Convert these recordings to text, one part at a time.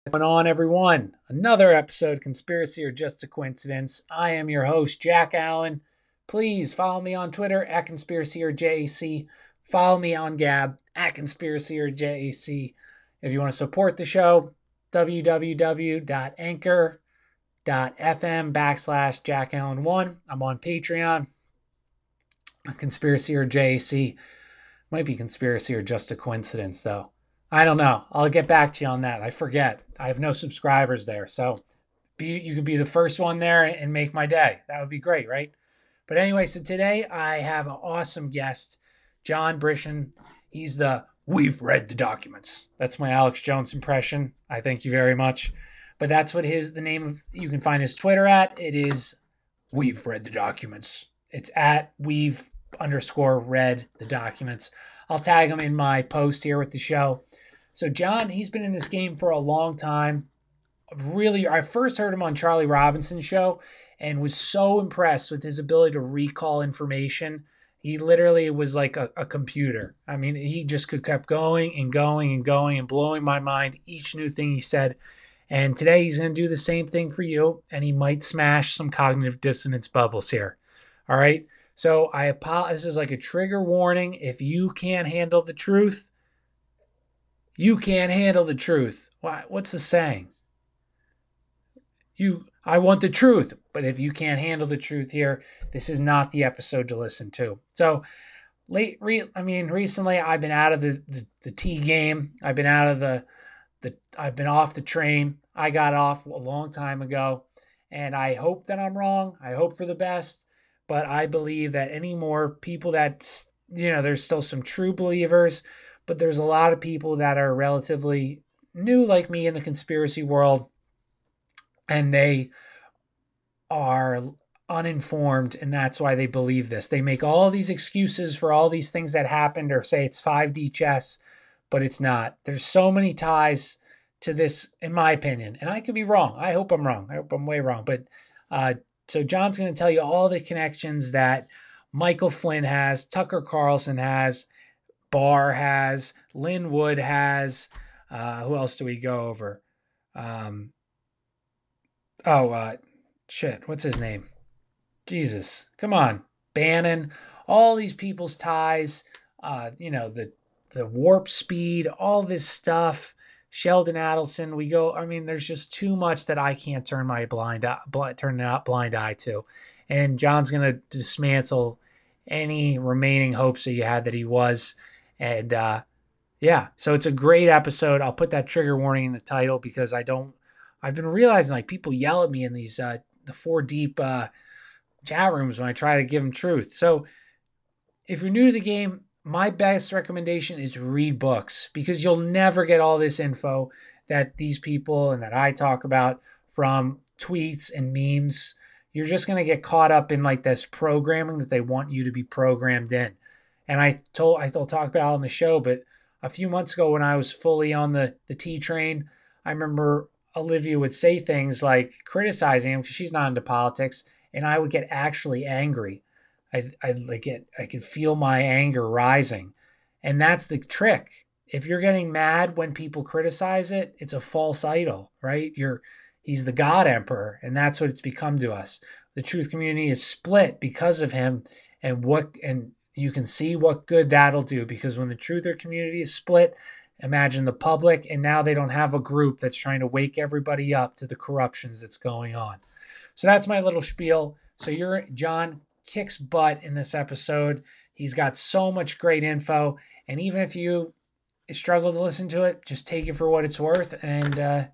What's going on, everyone? Another episode, Conspiracy or Just a Coincidence. I am your host, Jack Allen. Please follow me on Twitter at Conspiracy or JAC. Follow me on Gab at Conspiracy or JAC. If you want to support the show, www.anchor.fm/JackAllen1. I'm on Patreon. Conspiracy or JAC. Might be Conspiracy or Just a Coincidence, though. I don't know. I'll get back to you on that. I forget. I have no subscribers there. So you could be the first one there and make my day. That would be great, right? But anyway, so today I have an awesome guest, John Brishen. He's the We've Read the Documents. That's my Alex Jones impression. I thank you very much. But that's what the name of, you can find his Twitter at. It is We've Read the Documents. It's at We've_read the documents. I'll tag him in my post here with the show. So John, he's been in this game for a long time. Really, I first heard him on Charlie Robinson's show and was so impressed with his ability to recall information. He literally was like a computer. I mean, he just could kept going and going and going and blowing my mind each new thing he said. And today he's going to do the same thing for you, and he might smash some cognitive dissonance bubbles here. All right. So I apologize. This is like a trigger warning. If you can't handle the truth, you can't handle the truth. What's the saying? I want the truth, but if you can't handle the truth here, this is not the episode to listen to. So recently I've been out of the T game. I've been out of I've been off the train. I got off a long time ago, and I hope that I'm wrong. I hope for the best, but I believe that any more people there's still some true believers, but there's a lot of people that are relatively new like me in the conspiracy world, and they are uninformed, and that's why they believe this. They make all these excuses for all these things that happened or say it's 5D chess, but it's not. There's so many ties to this, in my opinion, and I could be wrong. I hope I'm wrong. I hope I'm way wrong. But so John's going to tell you all the connections that Michael Flynn has, Tucker Carlson has, Barr has, Lynn Wood has. Who else do we go over? What's his name? Jesus, come on. Bannon, all these people's ties, the warp speed, all this stuff. Sheldon Adelson, there's just too much that I can't turn a blind eye to. And John's going to dismantle any remaining hopes that you had that he was. And so it's a great episode. I'll put that trigger warning in the title because I've been realizing like people yell at me in these, the 4Deep chat rooms when I try to give them truth. So if you're new to the game, my best recommendation is read books because you'll never get all this info that these people and that I talk about from tweets and memes. You're just going to get caught up in like this programming that they want you to be programmed in. And I'll talk about it on the show, but a few months ago when I was fully on the T train, I remember Olivia would say things like criticizing him because she's not into politics, and I would get actually angry. I could feel my anger rising. And that's the trick. If you're getting mad when people criticize it, it's a false idol, right? He's the God Emperor, and that's what it's become to us. The truth community is split because of him, and you can see what good that'll do, because when the truther community is split, imagine the public, and now they don't have a group that's trying to wake everybody up to the corruptions that's going on. So that's my little spiel. So John kicks butt in this episode. He's got so much great info, and even if you struggle to listen to it, just take it for what it's worth. And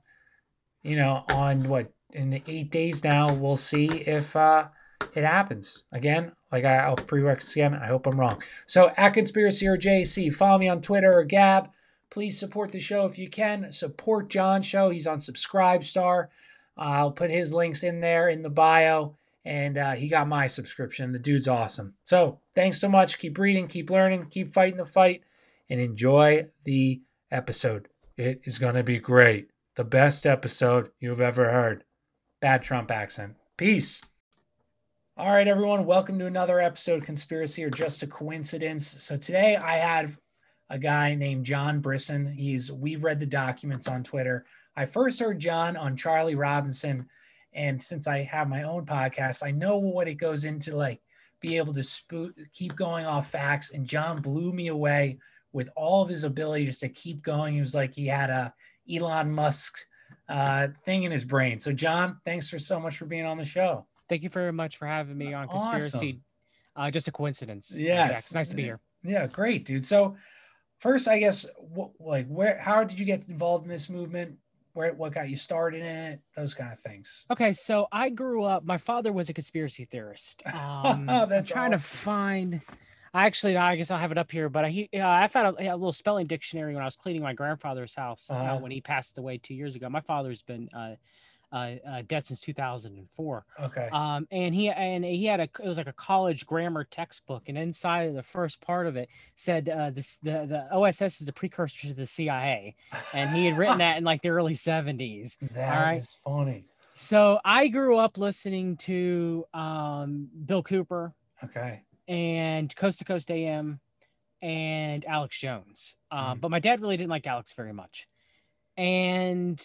in 8 days now, we'll see if it happens again. Like I'll prereq again. I hope I'm wrong. So at Conspiracy or JC, follow me on Twitter or Gab. Please support the show if you can. Support John's show. He's on Subscribestar. I'll put his links in there in the bio. And he got my subscription. The dude's awesome. So thanks so much. Keep reading, keep learning, keep fighting the fight, and enjoy the episode. It is going to be great. The best episode you've ever heard. Bad Trump accent. Peace. All right, everyone. Welcome to another episode of Conspiracy or Just a Coincidence. So today I had a guy named John Brisson. We've read the documents on Twitter. I first heard John on Charlie Robinson. And since I have my own podcast, I know what it goes into, like be able to keep going off facts. And John blew me away with all of his ability just to keep going. He was like he had a Elon Musk thing in his brain. So John, thanks so much for being on the show. Thank you very much for having me on Conspiracy. Awesome. Just a coincidence. Yes. Jack. It's nice to be here. Yeah, great, dude. So first, I guess, how did you get involved in this movement? What got you started in it? Those kind of things. Okay, so I grew up. My father was a conspiracy theorist. I'm trying to find. I guess I'll have it up here. But I found a little spelling dictionary when I was cleaning my grandfather's house when he passed away 2 years ago. My father's been dead since 2004. Okay. And he had it was like a college grammar textbook, and inside of the first part of it said the OSS is a precursor to the CIA, and he had written that in like the early 70s. That is funny. So I grew up listening to Bill Cooper. Okay. And Coast to Coast AM and Alex Jones. But my dad really didn't like Alex very much. And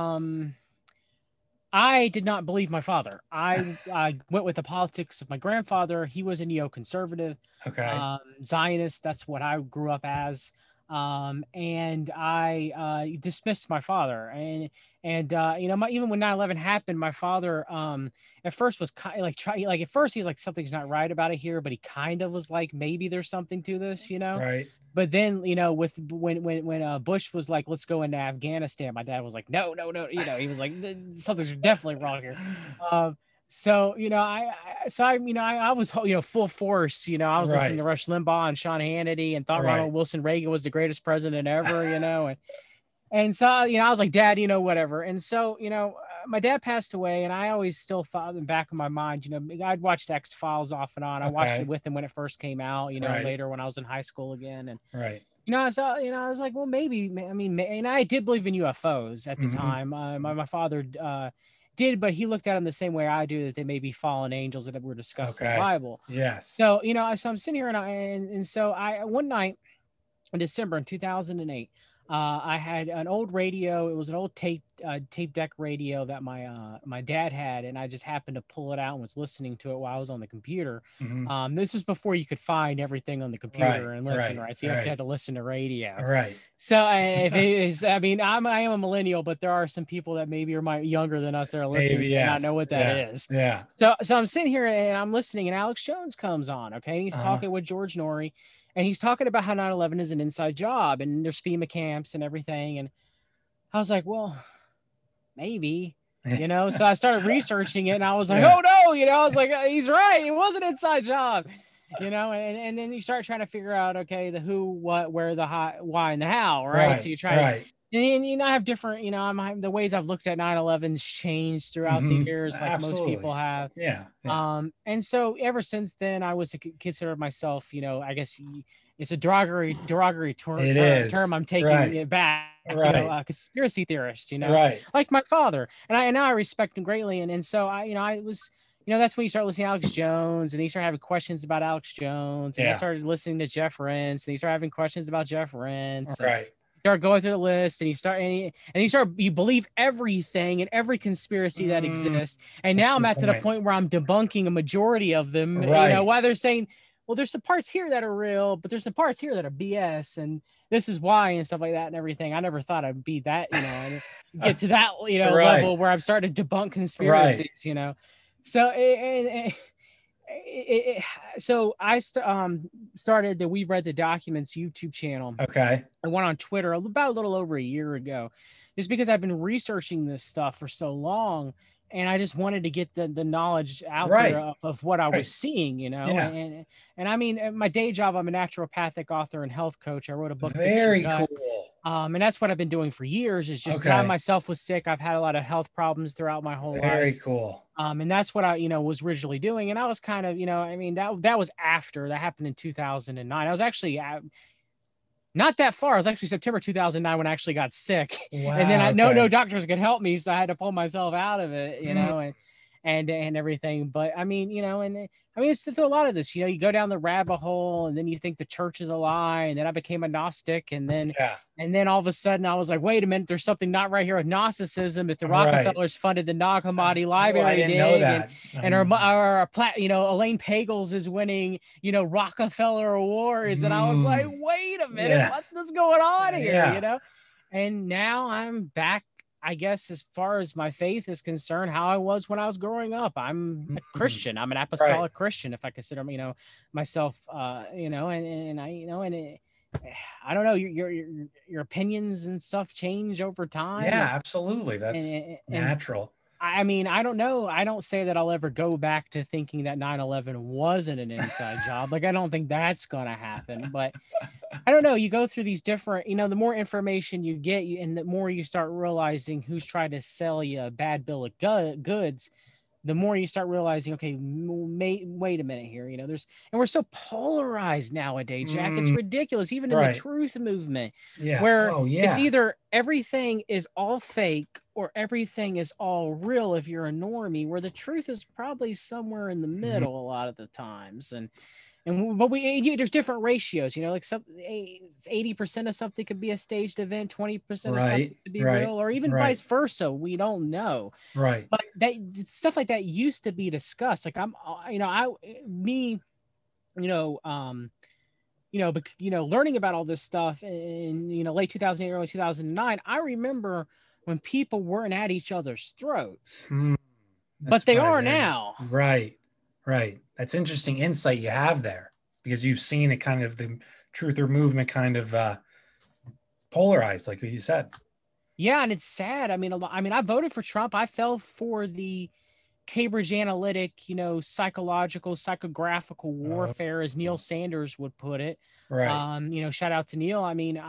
I did not believe my father. I went with the politics of my grandfather. He was a neoconservative, Zionist. That's what I grew up as. And I dismissed my father. And even when 9/11 happened, my father at first was kind of like at first he was like, something's not right about it here, but he kind of was like, maybe there's something to this, Right. But then, with when Bush was like, let's go into Afghanistan, my dad was like, no, he was like, something's definitely wrong here. So, I was, full force, I was listening to Rush Limbaugh and Sean Hannity and thought Ronald Wilson Reagan was the greatest president ever, and so, I was like, Dad, whatever. And so, my dad passed away, and I always still thought in the back of my mind, I'd watched X-Files off and on. I watched it with him when it first came out, later when I was in high school again. And, I was like, well, maybe, and I did believe in UFOs at the time. My father did, but he looked at them the same way I do, that they may be fallen angels that were discussed in the Bible. Yes. So, so I'm sitting here and so one night in December in 2008, I had an old radio. It was an old tape deck radio that my dad had, and I just happened to pull it out and was listening to it while I was on the computer. This was before you could find everything on the computer and listen, right? So you actually had to listen to radio, right? So if it is, I am a millennial, but there are some people that maybe are younger than us that are listening and not know what that is. Yeah. So I'm sitting here and I'm listening, and Alex Jones comes on, and he's talking with George Norrie. And he's talking about how 9/11 is an inside job and there's FEMA camps and everything. And I was like, well, maybe, so I started researching it, and I was like, oh no, I was like, he's right. It was an inside job, and then you start trying to figure out, okay, the who, what, where, the how, why, and the how, right? So you try to, and I have different, the ways I've looked at 9/11's changed throughout the years, like most people have. Yeah. And so ever since then, I was considered myself, I guess it's a derogatory term. I'm taking it back, a conspiracy theorist, like my father. And now I respect him greatly. And so I was, that's when you start listening to Alex Jones, and you start having questions about Alex Jones, and I started listening to Jeff Rense, and you start having questions about Jeff Rense. Start going through the list, and you believe everything and every conspiracy that exists. And now I'm to the point where I'm debunking a majority of them. Why they're saying, well, there's some parts here that are real, but there's some parts here that are BS, and this is why, and stuff like that and everything. I never thought I'd be that, and get to that, level where I've started to debunk conspiracies, So so I started the We've Read the Documents YouTube channel. Okay. I went on Twitter about a little over a year ago, just because I've been researching this stuff for so long, and I just wanted to get the knowledge out there of what I was seeing, And my day job, I'm a naturopathic author and health coach. I wrote a book. Very cool. And that's what I've been doing for years, is just I myself was sick. I've had a lot of health problems throughout my whole life. Very cool. And that's what I, was originally doing. And I was kind of, that was after that happened in 2009. I was actually not that far. It was actually September 2009 when I actually got sick. Wow, and then no doctors could help me. So I had to pull myself out of it, and everything. But I mean, and I mean, it's through a lot of this, you go down the rabbit hole and then you think the church is a lie. And then I became a Gnostic. And then all of a sudden I was like, wait a minute, there's something not right here with Gnosticism. If the Rockefellers funded the Nag Hammadi library dig and our Elaine Pagels is winning, Rockefeller Awards. And I was like, wait a minute, what's going on here? And now I'm back, I guess, as far as my faith is concerned, how I was when I was growing up. I'm a Christian. I'm an apostolic Christian, if I consider, myself, and I, I don't know, your opinions and stuff change over time. Yeah, absolutely. That's natural. I mean, I don't know. I don't say that I'll ever go back to thinking that 9/11 wasn't an inside job. Like, I don't think that's going to happen, but I don't know. You go through these different, the more information you get, and the more you start realizing who's trying to sell you a bad bill of goods, the more you start realizing, okay, wait a minute here. And we're so polarized nowadays, Jack. It's ridiculous. Even in the truth movement, where it's either everything is all fake or everything is all real if you're a normie, where the truth is probably somewhere in the middle a lot of the times. But there's different ratios, like 80% of something could be a staged event, 20% of something could be real, or even vice versa. We don't know. Right. But that stuff like that used to be discussed. Like learning about all this stuff in, late 2008, early 2009, I remember when people weren't at each other's throats, but they are now. Right. That's interesting insight you have there, because you've seen it kind of the truther movement kind of polarized, like what you said. Yeah, and it's sad. I mean, I voted for Trump. I fell for the Cambridge Analytic, psychological, psychographical warfare, as Neil Sanders would put it. Right. Shout out to Neil. I mean,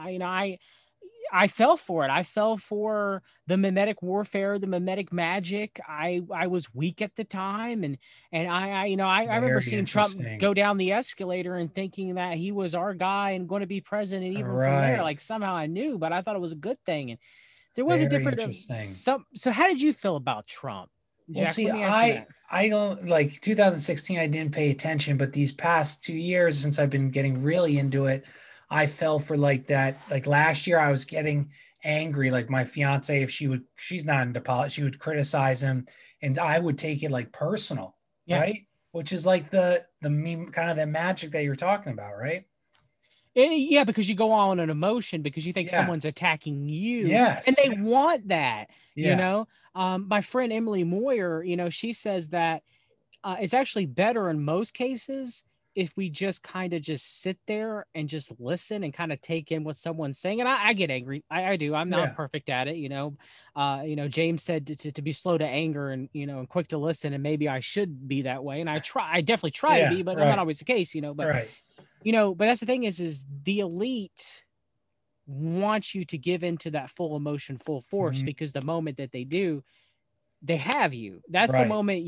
I fell for it. I fell for the mimetic warfare, the mimetic magic. I was weak at the time, and I remember seeing Trump go down the escalator and thinking that he was our guy and going to be president. And even from there, like, somehow I knew, but I thought it was a good thing. And there was a different. So how did you feel about Trump, Jack? Well, see, I don't, like, 2016. I didn't pay attention, but these past 2 years, since I've been getting really into it, I fell for like that. Like last year I was getting angry. Like my fiance, if she's not into politics, she would criticize him and I would take it like personal. Right. Which is like the meme, kind of the magic that you're talking about. Right. Yeah, because you go on an emotion because you think someone's attacking you. Yes. And they want that, my friend Emily Moyer, she says that it's actually better in most cases if we just kind of just sit there and just listen and kind of take in what someone's saying. And I get angry. I do. I'm not perfect at it. James said to be slow to anger and, and quick to listen. And maybe I should be that way. And I definitely try to be, but not always the case, but, but that's the thing is the elite wants you to give into that full emotion, full force, because the moment that they do, they have you. That's the moment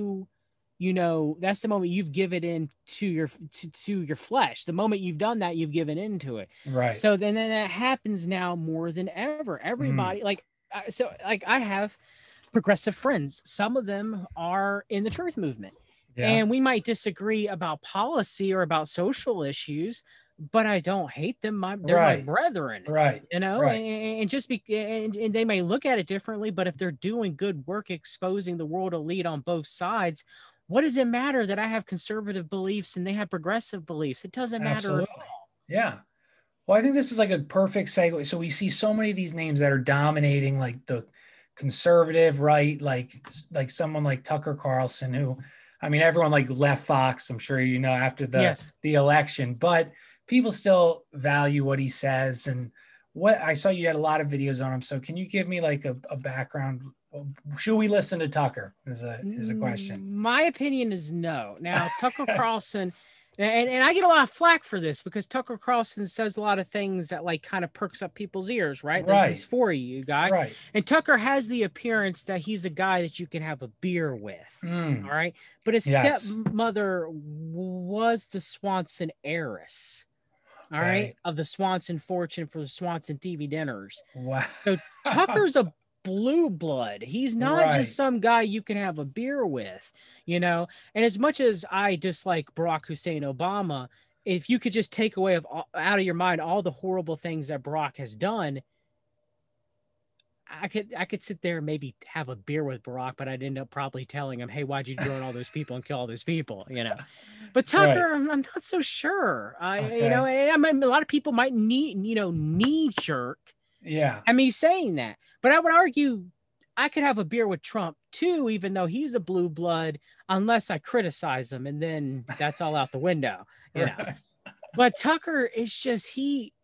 that's the moment you've given in to your flesh. The moment you've done that, you've given into it. Right. So then that happens now more than ever. Everybody I have progressive friends. Some of them are in the truth movement, and we might disagree about policy or about social issues, but I don't hate them. They're my brethren, right? And just and they may look at it differently, but if they're doing good work exposing the world elite on both sides, what does it matter that I have conservative beliefs and they have progressive beliefs? It doesn't matter at all. Yeah. Well, I think this is like a perfect segue. So we see so many of these names that are dominating like the conservative right, like someone like Tucker Carlson, who, I mean, everyone like left Fox, I'm sure after the election, but people still value what he says. And what I saw, you had a lot of videos on him. So can you give me like a background? Should we listen to Tucker is a question. My opinion is no. Now, Tucker Carlson, and I get a lot of flack for this because Tucker Carlson says a lot of things that like kind of perks up people's ears, right? Like he's for you, guy. Right. And Tucker has the appearance that he's a guy that you can have a beer with. All right. But his stepmother was the Swanson heiress. All right, of the Swanson fortune for the Swanson TV dinners. Wow. So Tucker's a blue blood. He's not just some guy you can have a beer with, And as much as I dislike Barack Hussein Obama, if you could just take away out of your mind all the horrible things that Barack has done, I could sit there and maybe have a beer with Barack, but I'd end up probably telling him, "Hey, why'd you drone all those people and kill all those people?" But Tucker, I'm not so sure. I mean, a lot of people might knee jerk. Yeah. I mean, saying that, but I would argue I could have a beer with Trump too, even though he's a blue blood, unless I criticize him, and then that's all out the window, But Tucker is just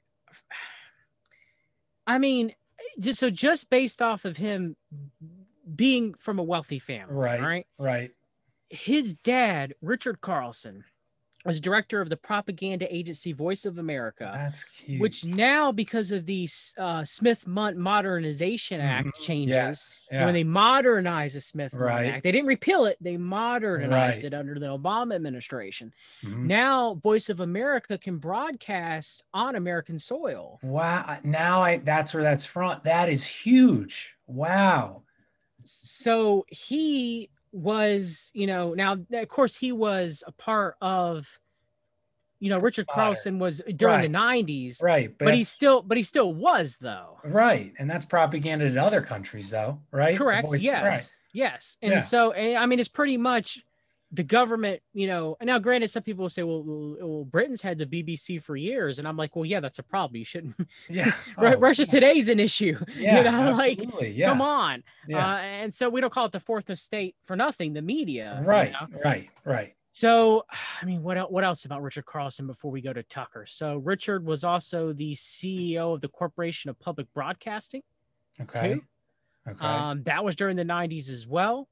I mean, just based off of him being from a wealthy family, right. His dad, Richard Carlson, was director of the propaganda agency Voice of America. That's cute. Which now, because of the Smith-Mundt Modernization Act changes, when they modernized the Smith-Mundt Act, they didn't repeal it, they modernized it under the Obama administration. Now, Voice of America can broadcast on American soil. Wow. Now that's where that's from. That is huge. Wow. So he was, now, of course, he was a part of, Richard Carlson was during the 90s. Right. But he still was, though. Right. And that's propaganda to other countries, though. Right. Correct. Yes. Yes. And so, I mean, it's pretty much the government, now granted, some people will say, well, Britain's had the BBC for years. And I'm like, well, yeah, that's a problem. You shouldn't. Yeah. Russia Today's an issue. Yeah, come on. Yeah. And so we don't call it the fourth estate for nothing, the media. Right. Right. So, I mean, what else about Richard Carlson before we go to Tucker? So Richard was also the CEO of the Corporation of Public Broadcasting. Okay. Too. Okay. That was during the 90s as well.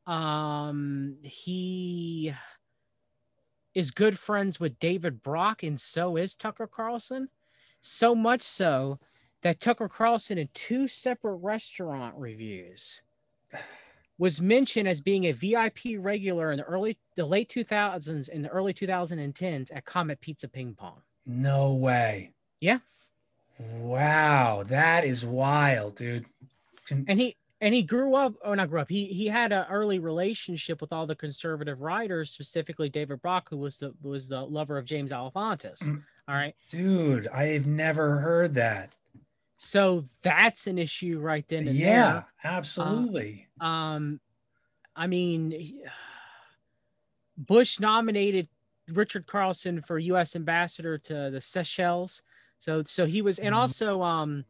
He is good friends with David Brock, and so is Tucker Carlson. So much so that Tucker Carlson, in 2 separate restaurant reviews, was mentioned as being a VIP regular in the late 2000s and the early 2010s at Comet Pizza Ping Pong. No way. Yeah. Wow, that is wild, dude. And he grew up, or not grew up. He had an early relationship with all the conservative writers, specifically David Brock, who was the lover of James Alefantis. All right, dude, I've never heard that. So that's an issue right then and there. Yeah, absolutely. I mean, Bush nominated Richard Carlson for U.S. ambassador to the Seychelles. So he was, and also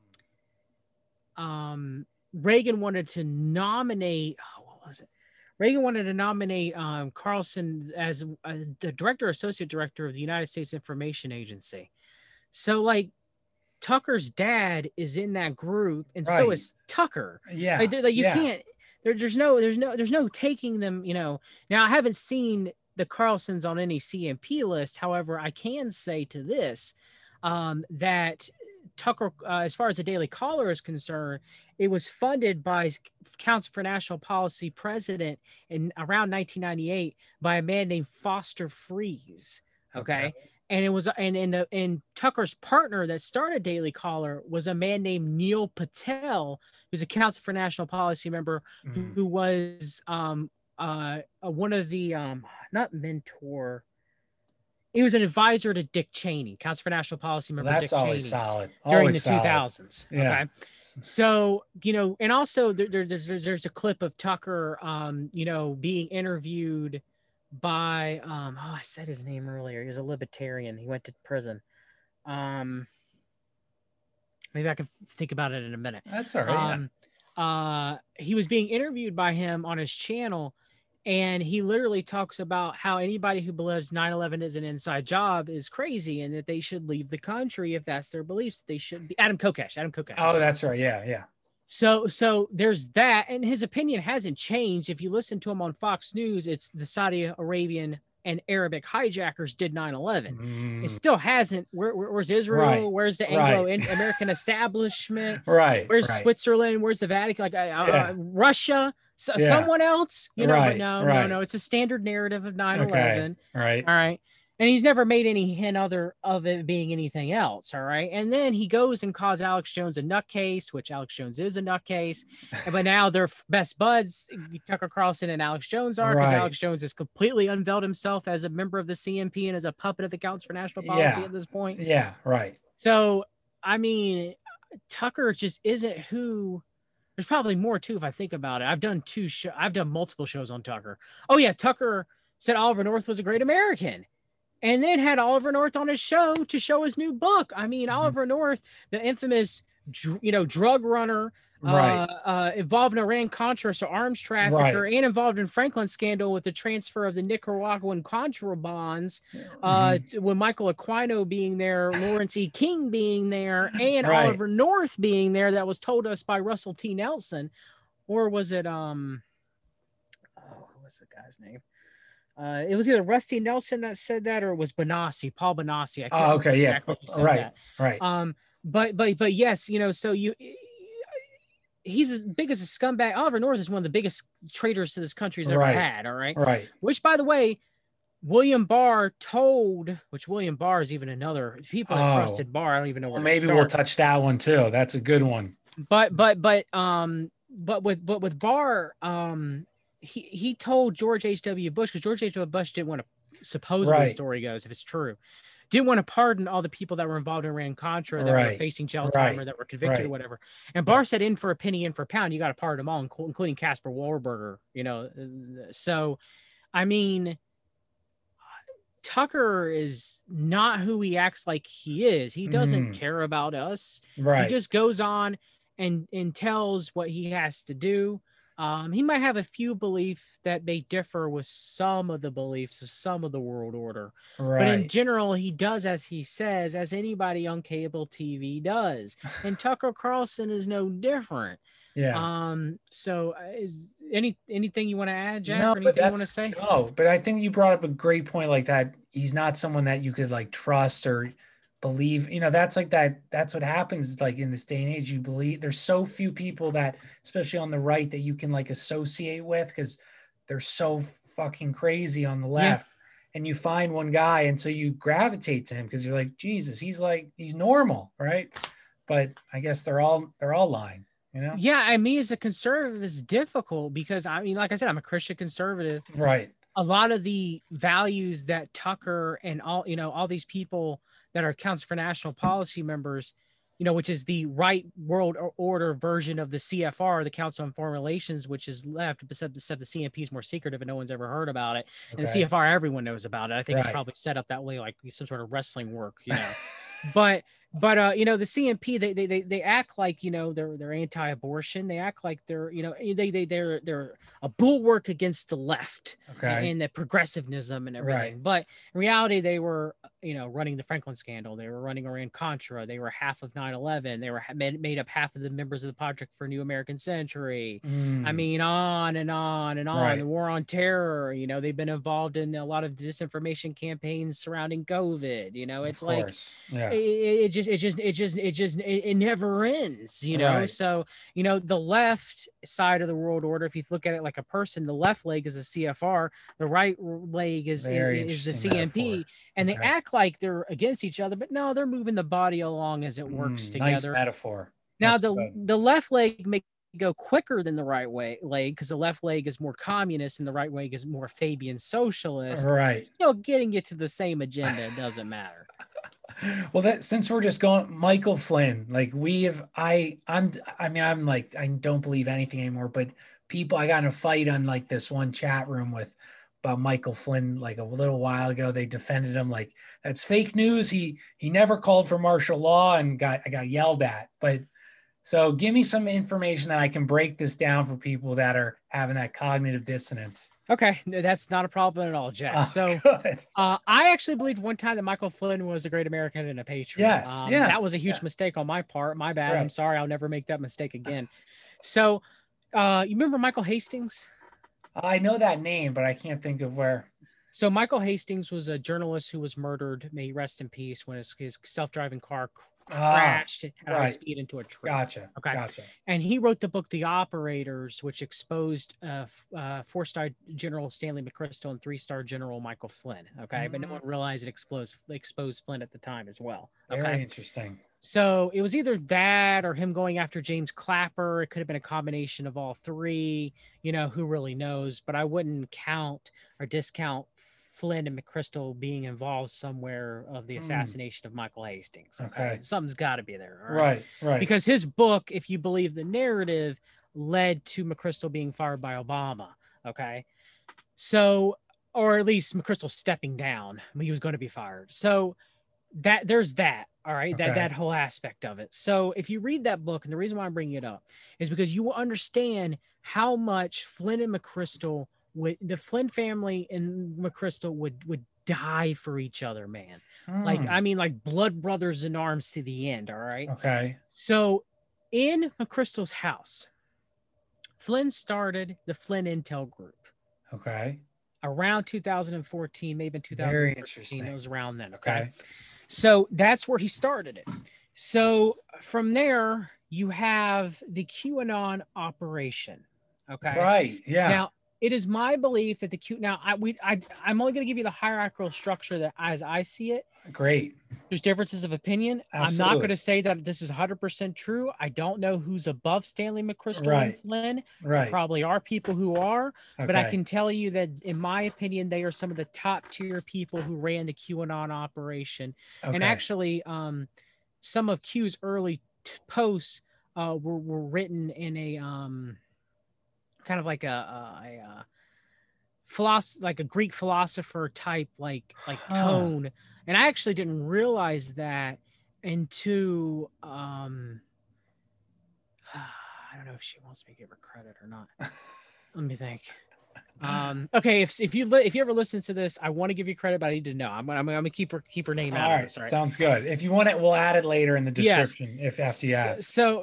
Reagan wanted to nominate. What was it? Reagan wanted to nominate Carlson as the director, associate director of the United States Information Agency. So like, Tucker's dad is in that group, and so is Tucker. Yeah, you can't. There's no taking them. Now I haven't seen the Carlsons on any CMP list. However, I can say to this that Tucker, as far as the Daily Caller is concerned, it was funded by Council for National Policy president in around 1998 by a man named Foster Friess. Okay. And it was, and Tucker's partner that started Daily Caller was a man named Neil Patel, who's a Council for National Policy member, who was one of the not mentor. He was an advisor to Dick Cheney, Council for National Policy member. Well, that's Dick always Cheney solid during the 2000s. Yeah. Okay. So, and also there's a clip of Tucker, being interviewed by I said his name earlier. He was a libertarian. He went to prison. Maybe I can think about it in a minute. That's all right. He was being interviewed by him on his channel, and he literally talks about how anybody who believes 9/11 is an inside job is crazy, and that they should leave the country if that's their beliefs. They should be Adam Kokesh. Oh, that's right. Yeah. So there's that, and his opinion hasn't changed. If you listen to him on Fox News, it's the Saudi Arabian and Arabic hijackers did 9/11. It still hasn't. Where's Israel? Right. Where's the Anglo-American establishment? Right. Where's Switzerland? Where's the Vatican? Russia? Someone else? But no. It's a standard narrative of 9/11. Okay. Right. All right. And he's never made any hint other of it being anything else. All right. And then he goes and calls Alex Jones a nutcase, which Alex Jones is a nutcase. But now they're best buds. Tucker Carlson and Alex Jones are, because Alex Jones has completely unveiled himself as a member of the CNP and as a puppet of the Council for National Policy at this point. Yeah. Right. So, I mean, Tucker just isn't who. There's probably more too if I think about it. I've done multiple shows on Tucker. Oh yeah, Tucker said Oliver North was a great American, and then had Oliver North on his show to show his new book. I mean, Oliver North, the infamous, drug runner, involved in Iran-Contra, so arms trafficker, and involved in Franklin scandal with the transfer of the Nicaraguan Contra bonds, with Michael Aquino being there, Lawrence E. King being there, and Oliver North being there. That was told us by Russell T. Nelson, or was it what's the guy's name? It was either Rusty Nelson that said that, or it was Benassi, Paul Benassi. I can't remember exactly who said that. Right. But yes, so he's as big as a scumbag. Oliver North is one of the biggest traitors to this country's ever had. All right. Right. Which, by the way, William Barr told, which William Barr is even another people that trusted Barr. I don't even know where. Maybe we'll touch that one too. That's a good one. But with Barr, he told George H.W. Bush, because George H.W. Bush didn't want to, supposedly the story goes, if it's true, didn't want to pardon all the people that were involved in Iran-Contra that were facing jail time or that were convicted or whatever. And Barr said, in for a penny, in for a pound, you got to pardon them all, including Casper Warburger, So, I mean, Tucker is not who he acts like he is. He doesn't care about us. He just goes on and tells what he has to do. He might have a few beliefs that may differ with some of the beliefs of some of the world order. But in general, he does as he says, as anybody on cable TV does. And Tucker Carlson is no different. Yeah. So is anything you want to add, Jack? No, or anything you want to say? No, but I think you brought up a great point, like that he's not someone that you could like trust or believe. That's like that's what happens, like in this day and age. You believe there's so few people that, especially on the right, that you can like associate with, because they're so fucking crazy on the left. And you find one guy, and so you gravitate to him because you're like, Jesus, he's normal, right? But I guess they're all lying. Yeah, I mean, as a conservative, it's difficult because, I mean, like I said, I'm a Christian conservative. Right. A lot of the values that Tucker and all these people that are Council for National Policy members, which is the right world order version of the CFR, the Council on Foreign Relations, which is left, except the CNP is more secretive and no one's ever heard about it. Okay. And the CFR, everyone knows about it. I think it's probably set up that way, like some sort of wrestling work, But the CNP, they act like, they're anti-abortion. They act like they're they're a bulwark against the left and the progressivism and everything. But in reality, they were running the Franklin scandal. They were running Iran-Contra. They were half of 9/11. They were made up half of the members of the Project for a New American Century. I mean, on and on and on. The war on terror. They've been involved in a lot of disinformation campaigns surrounding COVID. It's like it never ends, So, the left side of the world order, if you look at it like a person, the left leg is a CFR, the right leg is the CNP, and they act like they're against each other, but no, they're moving the body along as it works together. Nice metaphor. Now, the left leg may go quicker than the right leg, because the left leg is more communist and the right leg is more Fabian socialist. Still getting you to the same agenda, it doesn't matter. Well, since we're just going, Michael Flynn, like I'm like, I don't believe anything anymore, but I got in a fight on like this one chat room about Michael Flynn, like a little while ago. They defended him like that's fake news. He never called for martial law, and I got yelled at. But so give me some information that I can break this down for people that are having that cognitive dissonance. Okay, that's not a problem at all, Jack. So I actually believed one time that Michael Flynn was a great American and a patriot. Yes, that was a huge mistake on my part. My bad. I'm sorry. I'll never make that mistake again. So you remember Michael Hastings? I know that name, but I can't think of where. So Michael Hastings was a journalist who was murdered. May he rest in peace when his self-driving car crashed at high speed into a tree. Gotcha. Okay. Gotcha. And he wrote the book The Operators, which exposed 4-star General Stanley McChrystal and 3-star General Michael Flynn. Okay. But no one realized it exposed Flynn at the time as well. Okay. Very interesting. So it was either that or him going after James Clapper. It could have been a combination of all three. You know, who really knows? But I wouldn't count or discount Flynn and McChrystal being involved somewhere of the assassination of Michael Hastings. Okay. Something's got to be there. Right. Because his book, if you believe the narrative, led to McChrystal being fired by Obama. Okay. So, or at least McChrystal stepping down. I mean, he was going to be fired. So there's that. All right. That whole aspect of it. So if you read that book, and the reason why I'm bringing it up is because you will understand how much Flynn and McChrystal the Flynn family and McChrystal would die for each other, man. Like blood brothers in arms to the end. All right. Okay. So in McChrystal's house, Flynn started the Flynn Intel Group. Okay. Around 2014, maybe in 2014. Very interesting. It was around then. Okay. So that's where he started it. So from there, you have the QAnon operation. Okay. Right. Yeah. Now, it is my belief that I'm only going to give you the hierarchical structure that as I see it. Great. There's differences of opinion. Absolutely. I'm not going to say that this is 100% true. I don't know who's above Stanley McChrystal and Flynn. Right. There probably are people who are, but I can tell you that in my opinion, they are some of the top tier people who ran the QAnon operation. Okay. And actually, some of Q's early posts were written in a kind of like a Greek philosopher type tone. And I actually didn't realize that until I don't know if she wants me to give her credit or not. Let me think. Okay, if you ever listen to this, I want to give you credit, but I need to know. I'm gonna keep her name out of this. All right, sounds good. If you want it, we'll add it later in the description. Yes. If FD asks.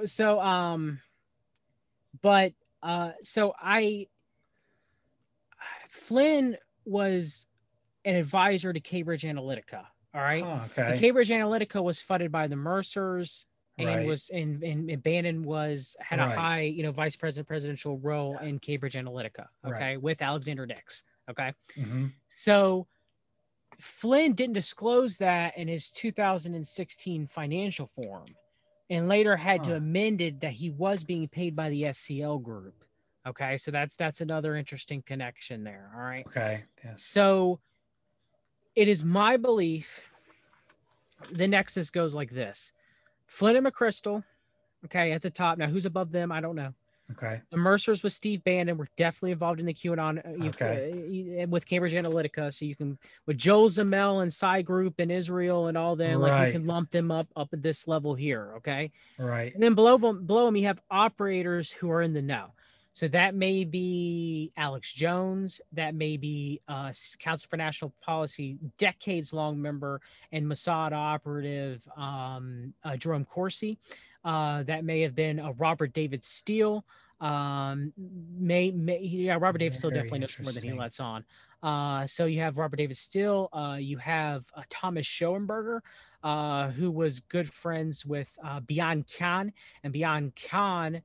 Flynn was an advisor to Cambridge Analytica. All right. Okay. And Cambridge Analytica was funded by the Mercers, and and Bannon had a high, vice presidential role in Cambridge Analytica. Okay, with Alexander Nix. Okay. Mm-hmm. So Flynn didn't disclose that in his 2016 financial form, and later had to amend it that he was being paid by the SCL Group. Okay, so that's another interesting connection there. All right. Okay. Yes. So it is my belief the nexus goes like this: Flynn and McChrystal, okay, at the top. Now, who's above them? I don't know. Okay. The Mercers with Steve Bannon were definitely involved in the QAnon with Cambridge Analytica. So you can, with Joel Zamel and Psy Group and Israel and all them, like you can lump them up at this level here. Okay. Right. And then below them, you have operators who are in the know. So that may be Alex Jones, that may be Council for National Policy, decades-long member and Mossad operative Jerome Corsi. That may have been Robert David Steele. Robert David Steele definitely knows more than he lets on. So you have Robert David Steele. You have Thomas Schoenberger, who was good friends with Bian Khan, and Bian Khan.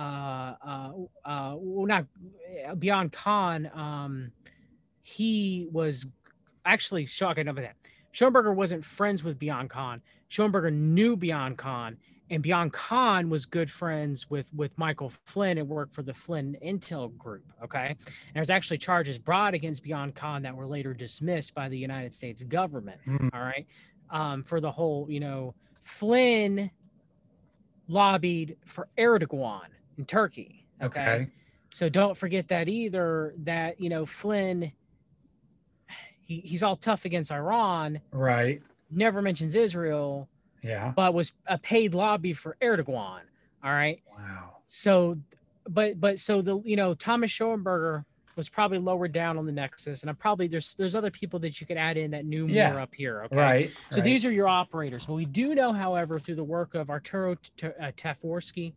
Not Bian Khan. He was actually shocking over that. Schoenberger wasn't friends with Bian Khan. Schoenberger knew Bian Khan, and Bian Khan was good friends with Michael Flynn and worked for the Flynn Intel Group. Okay, and there's actually charges brought against Bian Khan that were later dismissed by the United States government. All right, for the whole, Flynn lobbied for Erdogan in Turkey. Okay. So don't forget that either, that, Flynn, he's all tough against Iran. Right. Never mentions Israel. Yeah. But was a paid lobby for Erdogan. All right. Wow. So, so Thomas Schoenberger was probably lower down on the nexus, and there's other people that you could add in that knew more up here. Okay. Right. So these are your operators. Well, we do know, however, through the work of Arturo Tavorsky,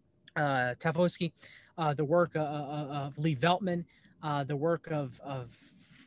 the work of Lee Veltman, the work of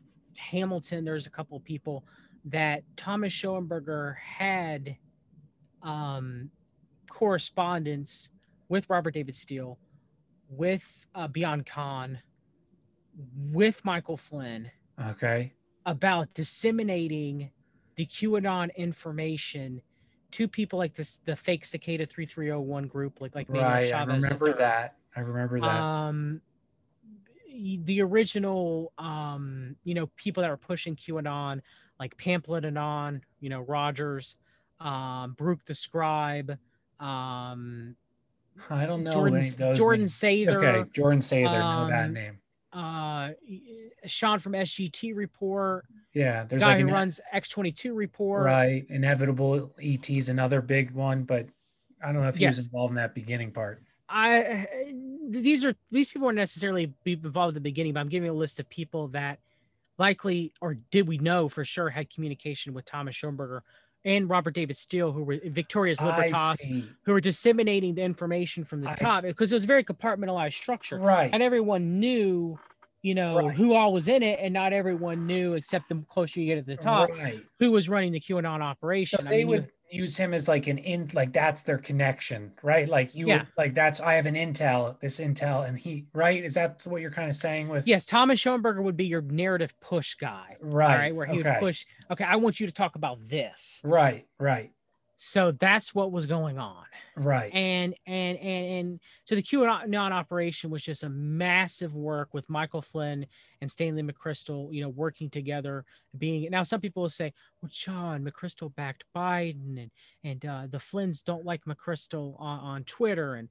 Hamilton. There's a couple of people that Thomas Schoenberger had correspondence with Robert David Steele, with Beyond Khan, with Michael Flynn. Okay. About disseminating the QAnon information to people like this, the fake Cicada 3301 group, like Manuel Right. Chavez. I remember that. I remember that. The original, people that were pushing QAnon, like Pamphlet Anon, Rogers, Baruch the Scribe, I don't know Jordan, any of those Jordan names. Sather. Okay, Jordan Sather, know that name. Sean from SGT Report. Yeah, there's guy who runs X22 Report. Right, Inevitable ET's another big one, but I don't know if he was involved in that beginning part. These people weren't necessarily be involved at the beginning, but I'm giving a list of people that likely, or did we know for sure, had communication with Thomas Schoenberger and Robert David Steele, who were Victoria's Libertas, who were disseminating the information from the top, because it was a very compartmentalized structure. Right. And everyone knew, who all was in it, and not everyone knew, except the closer you get at the top, who was running the QAnon operation. So they would use him as like that's their connection, right? Like I have this intel, and he, right? Is that what you're kind of saying with? Yes, Thomas Schoenberger would be your narrative push guy, right? All right, where he would push. Okay, I want you to talk about this. Right. So that's what was going on. Right. And so the QAnon operation was just a massive work with Michael Flynn and Stanley McChrystal, working together. Now some people will say, well, John, McChrystal backed Biden, and the Flynns don't like McChrystal on Twitter, and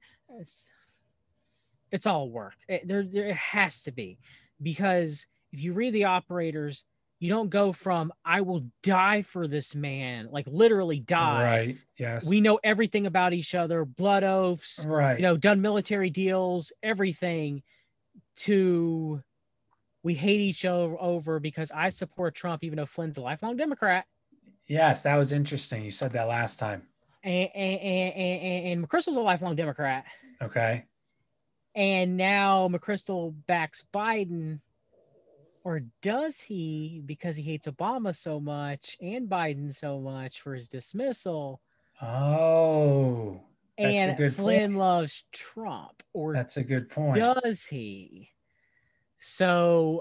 it's all work. There has to be, because if you read the operators, you don't go from I will die for this man, like literally die. Right. Yes. We know everything about each other, blood oaths, right. Done military deals, everything, to we hate each other over because I support Trump, even though Flynn's a lifelong Democrat. Yes, that was interesting. You said that last time. And McChrystal's a lifelong Democrat. Okay. And now McChrystal backs Biden. Or does he, because he hates Obama so much and Biden so much for his dismissal? Oh, that's and a good Flynn point. Loves Trump. Or that's a good point. Does he? So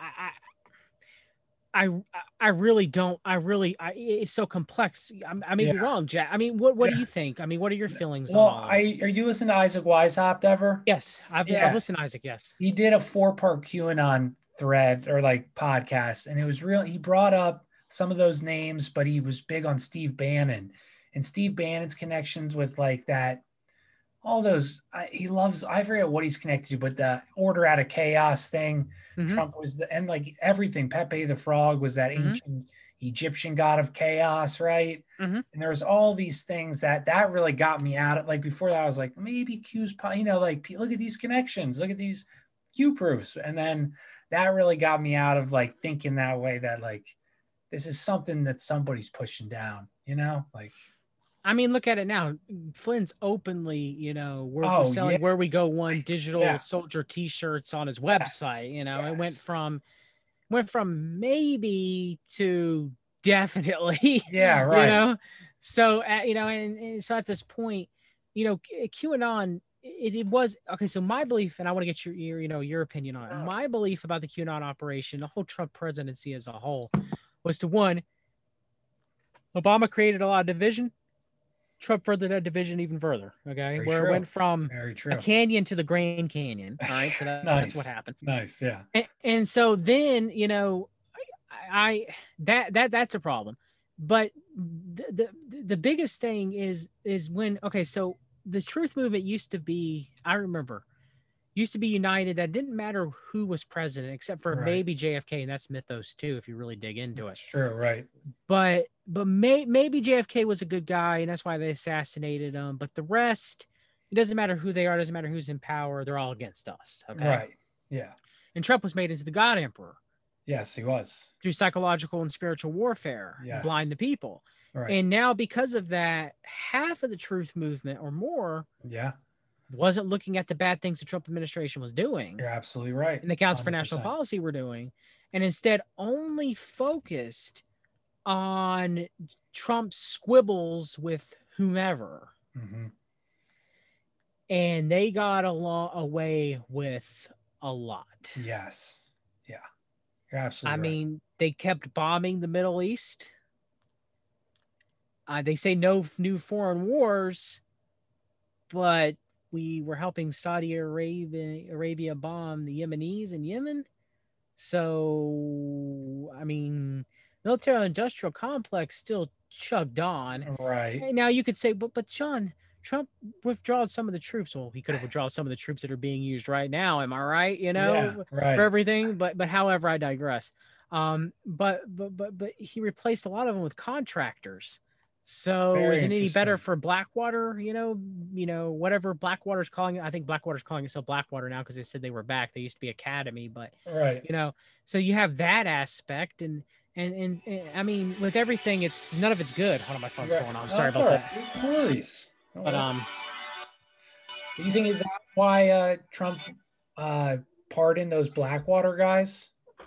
I really don't. It's so complex. I may be wrong, Jack. I mean, what do you think? I mean, what are your feelings? Well, are you listening to Isaac Weishaupt ever? Yes, I've listened to Isaac. Yes, he did a 4-part QAnon thread or like podcast, and it was real. He brought up some of those names, but he was big on Steve Bannon and Steve Bannon's connections with like that. All those he loves. I forget what he's connected to, but the order out of chaos thing. Mm-hmm. Trump was and like everything. Pepe the Frog was that ancient Egyptian god of chaos, right? Mm-hmm. And there was all these things that really got me out of like before that. I was like, maybe Q's, like look at these connections, look at these Q proofs, and then that really got me out of like thinking that way, that like this is something that somebody's pushing down, like. I mean, look at it now. Flynn's openly, we're selling Where We Go One digital soldier T-shirts on his website. It went from maybe to definitely. Yeah, right. So and so at this point, QAnon. It was okay. So my belief, and I want to get your opinion on it. My belief about the QAnon operation, the whole Trump presidency as a whole, was to one, Obama created a lot of division. Trump furthered that division even further. Okay, Very where true. It went from a canyon to the Grand Canyon. All right, so that's what happened. Nice, yeah. And so then that's a problem. But the biggest thing is when so the truth movement used to be united. That didn't matter who was president, except for maybe JFK, and that's mythos too, if you really dig into it. Sure, right. But maybe JFK was a good guy, and that's why they assassinated him. But the rest, it doesn't matter who they are, it doesn't matter who's in power, they're all against us. Okay. Right. Yeah. And Trump was made into the God Emperor. Yes, he was. Through psychological and spiritual warfare, blind the people. Right. And now, because of that, half of the truth movement or more wasn't looking at the bad things the Trump administration was doing. You're absolutely right. And the Council for National Policy were doing. And instead only focused on Trump's squibbles with whomever. Mm-hmm. And they got away with a lot. Yes. Yeah. You're absolutely right. I mean, they kept bombing the Middle East. They say no new foreign wars, but we were helping Saudi Arabia bomb the Yemenis in Yemen. So, I mean, military industrial complex still chugged on. Right. And now you could say, but John, Trump withdrawed some of the troops. Well, he could have withdrawn some of the troops that are being used right now. Am I right? You know, yeah, right. for everything. But however, I digress. But he replaced a lot of them with contractors. So Very is it any better for Blackwater? You know, whatever Blackwater's calling it. I think Blackwater's calling itself Blackwater now because they said they were back. They used to be Academy, but right. You know, so you have that aspect, and I mean, with everything, it's none of it's good. Hold on, my phone's going off. Sorry about that. No worries. But do you think is that why Trump pardoned those Blackwater guys?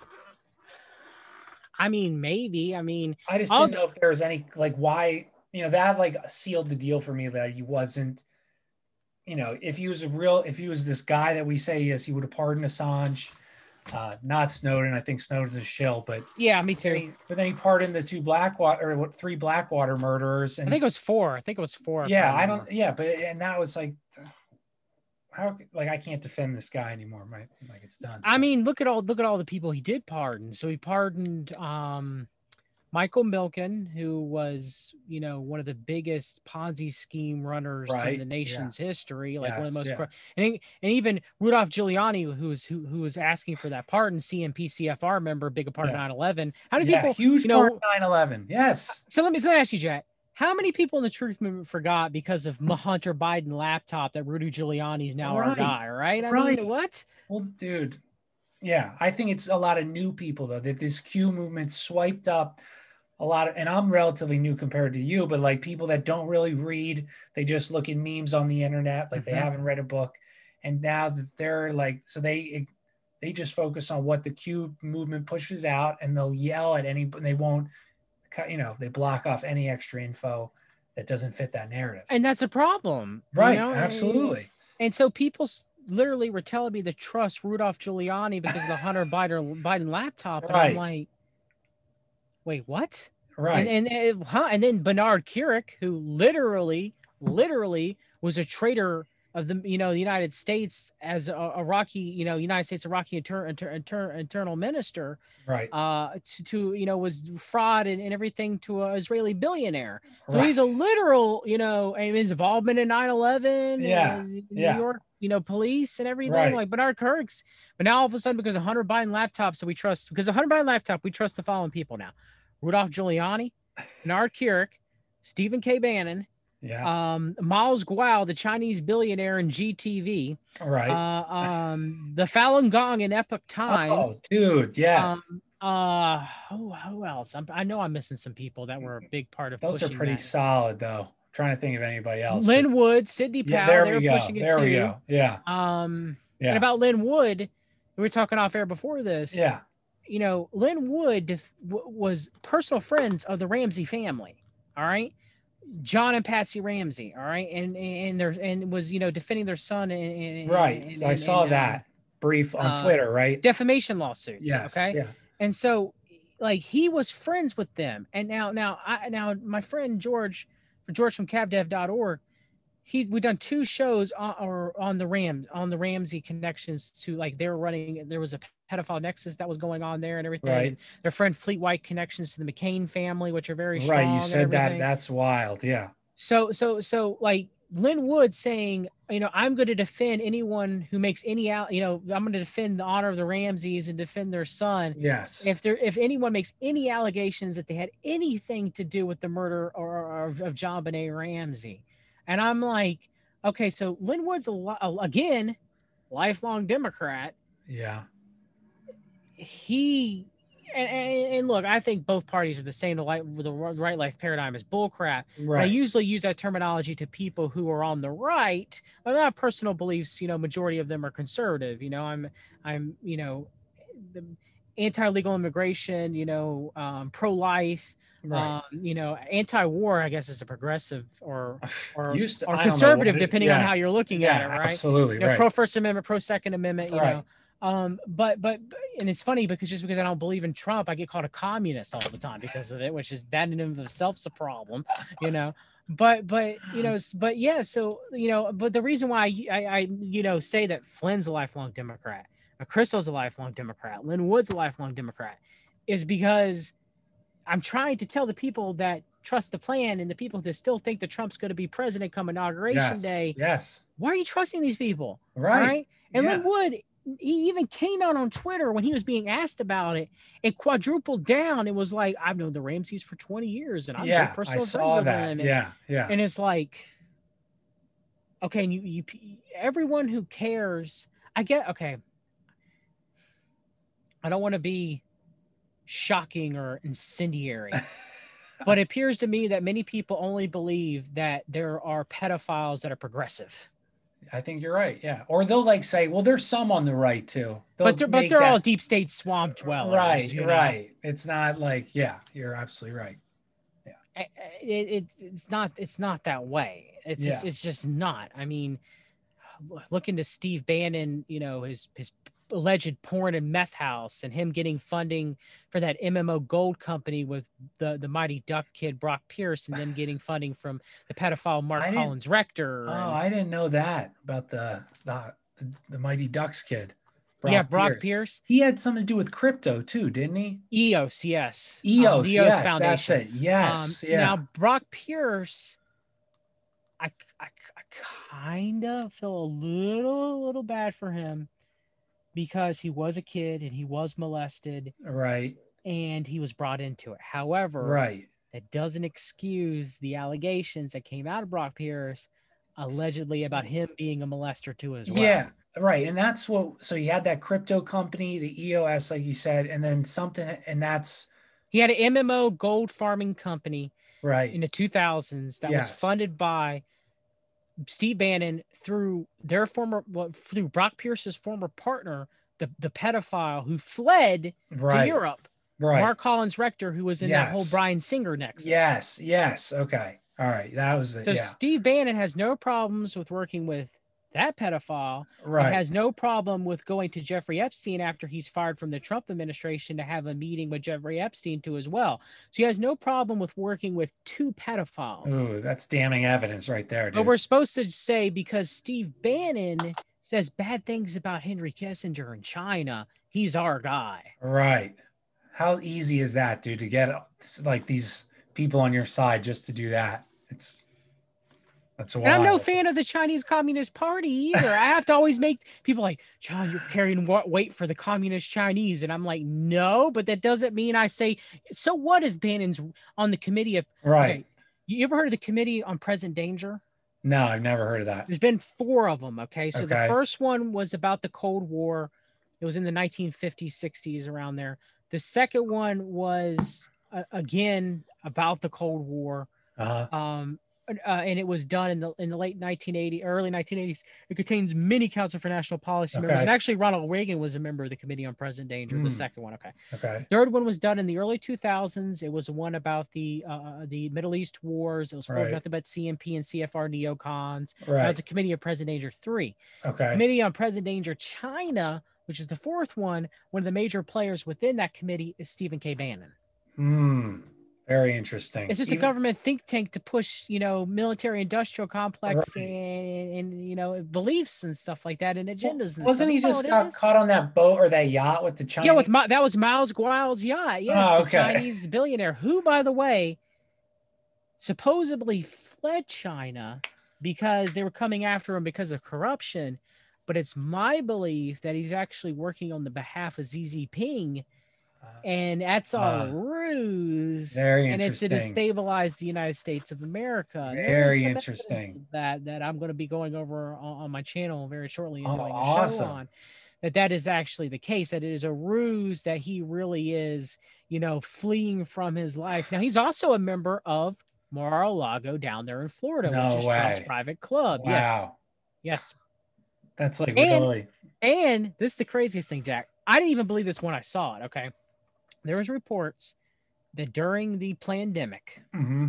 I mean, maybe. I mean, I just didn't know if there was any like why, you know, that like sealed the deal for me that he wasn't, you know, if he was this guy that we say he is, he would have pardoned Assange, not Snowden. I think Snowden's a shill, but yeah, me too. But then he pardoned the three Blackwater murderers. And I think it was four. Yeah, I don't. Yeah, but and that was like, how? Like I can't defend this guy anymore. Like it's done. I mean, look at all the people he did pardon. So he pardoned Michael Milken, who was, you know, one of the biggest Ponzi scheme runners in the nation's history, like one of the most, and even Rudolph Giuliani, who was asking for that pardon, CMP-CFR member, big a part of 9/11. How many people, huge part of 9/11? Yes. So let me ask you, Jet. How many people in the Truth Movement forgot because of Hunter Biden laptop that Rudy Giuliani is now our guy, right? I mean, what? Well, dude, yeah, I think it's a lot of new people though that this Q movement swiped up a lot of, and I'm relatively new compared to you, but like people that don't really read, they just look at memes on the internet, like they haven't read a book, and now that they're like, so they just focus on what the Q movement pushes out, and they'll yell at any, they won't. You know, they block off any extra info that doesn't fit that narrative. And that's a problem. Right. You know? Absolutely. And so people literally were telling me to trust Rudolph Giuliani because of the Hunter Biden laptop. And I'm like, wait, what? Right. And then Bernard Kerik, who literally was a traitor of the, you know, the United States as a Iraqi, you know, United States Iraqi internal minister, right? To you know, was fraud and everything to an Israeli billionaire. So he's a literal, you know, and his involvement in 9/11, New York, you know, police and everything, like Bernard Kerik's. But now all of a sudden, because of Hunter Biden laptop, so we trust, because of Hunter Biden laptop, we trust the following people now: Rudolph Giuliani, Bernard Kerik, Stephen K. Bannon. Yeah. Miles Guo, the Chinese billionaire in GTV. Right. The Falun Gong in Epoch Times. Oh, dude, yes. Who else? I know I'm missing some people that were a big part of. Those are pretty solid, though. I'm trying to think of anybody else. Lynn Wood, Sidney Powell, they were pushing it too. There we go. Yeah. And about Lynn Wood, we were talking off air before this. Yeah. You know, Lynn Wood was personal friends of the Ramsey family. All right. John and Patsy Ramsey, all right, and was, you know, defending their son. So I saw that brief on Twitter, right? Defamation lawsuits. Yes. Okay. Yeah. And so, like, he was friends with them, and now my friend George from CabDev.org, we've done 2 shows on the Ramsey connections to, like, they were running. There was a pedophile nexus that was going on there and everything. Right. And their friend Fleet White connections to the McCain family, which are very strong. Right. You said that. That's wild. Yeah. So like Lynn Wood saying, you know, I'm going to defend anyone who makes any, you know, I'm going to defend the honor of the Ramseys and defend their son. Yes. If anyone makes any allegations that they had anything to do with the murder of JonBenet Ramsey. And I'm like, okay, so Lynn Wood's again, lifelong Democrat. Yeah. He and look, I think both parties are the same. The right life paradigm is bullcrap. Right. I usually use that terminology to people who are on the right. I have personal beliefs. You know, majority of them are conservative. You know, I'm you know, the anti-legal immigration. You know, pro-life. Right. Anti-war, I guess, is a progressive or conservative, depending on how you're looking at it, right? Absolutely, right. Pro First Amendment, pro Second Amendment, but and it's funny because just because I don't believe in Trump, I get called a communist all the time because of it, which is that in and of itself is a problem, But but the reason why I say that Flynn's a lifelong Democrat, Crystal's a lifelong Democrat, Lynn Wood's a lifelong Democrat, is because I'm trying to tell the people that trust the plan and the people that still think that Trump's going to be president come inauguration day. Yes. Why are you trusting these people? Right. And Lynn Wood, he even came out on Twitter when he was being asked about it and quadrupled down. It was like, I've known the Ramseys for 20 years and I'm a personal friend with them. And it's like, okay, and you everyone who cares, I don't want to be shocking or incendiary, but it appears to me that many people only believe that there are pedophiles that are progressive. I think you're right. Yeah. Or they'll say, well, there's some on the right too. But they're all deep state swamp dwellers. Right. It's not you're absolutely right. Yeah. It's not that way. It's just not. I mean, look into Steve Bannon, his alleged porn and meth house and him getting funding for that MMO gold company with the Mighty Duck kid Brock Pierce, and then getting funding from the pedophile Mark Collins Rector. I didn't know that about the Mighty Ducks kid. Brock Pierce. He had something to do with crypto too, didn't he? EOS, yes. EOS Foundation. That's it. Yes. Now Brock Pierce, I kind of feel a little bad for him, because he was a kid and he was molested. Right. And he was brought into it. However, that doesn't excuse the allegations that came out of Brock Pierce allegedly about him being a molester too as well. Yeah, right. And that's so he had that crypto company, the EOS, like you said, and then something, and he had an MMO gold farming company in the 2000s that was funded by Steve Bannon through through Brock Pierce's former partner, the pedophile who fled to Europe, Mark Collins Rector, who was in that whole Bryan Singer nexus. Yes. Okay. All right. That was it. So Steve Bannon has no problems with working with that pedophile. Right. He has no problem with going to Jeffrey Epstein after he's fired from the Trump administration to have a meeting with Jeffrey Epstein too as well. So he has no problem with working with two pedophiles. Ooh, that's damning evidence right there, dude. But we're supposed to say because Steve Bannon says bad things about Henry Kissinger in China, he's our guy. Right. How easy is that, dude, to get these people on your side just to do that? That's wild. And I'm no fan of the Chinese Communist Party either. I have to always make people like, John, you're carrying weight for the Communist Chinese. And I'm like, no, but that doesn't mean I say, so what if Bannon's on the committee of... Right. Okay, you ever heard of the Committee on Present Danger? No, I've never heard of that. There's been 4 of them, okay? So the first one was about the Cold War. It was in the 1950s, 60s, around there. The second one was, again, about the Cold War. And it was done in the late 1980s, early 1980s. It contains many counsel for national policy members. And actually, Ronald Reagan was a member of the Committee on Present Danger, the second one. Okay. The third one was done in the early 2000s. It was one about the Middle East wars. It was for nothing but CMP and CFR neocons. That was the Committee on Present Danger 3. Committee on Present Danger China, which is the fourth one. One of the major players within that committee is Stephen K. Bannon. Very interesting. It's just a government think tank to push, military industrial complex and beliefs and stuff like that and agendas. Well, wasn't he just got caught on that boat or that yacht with the Chinese? Yeah, that was Miles Guile's yacht. Yes, the Chinese billionaire who, by the way, supposedly fled China because they were coming after him because of corruption. But it's my belief that he's actually working on the behalf of Xi Jinping. And that's all a ruse. Very interesting. And it's to destabilize the United States of America. Very interesting. That I'm going to be going over on my channel very shortly and doing a show on. That is actually the case. That it is a ruse. That he really is, fleeing from his life. Now he's also a member of Mar-a-Lago down there in Florida, which is Trump's private club. Wow. Yes. That's like really. And this is the craziest thing, Jack. I didn't even believe this when I saw it. Okay. There was reports that during the pandemic, mm-hmm.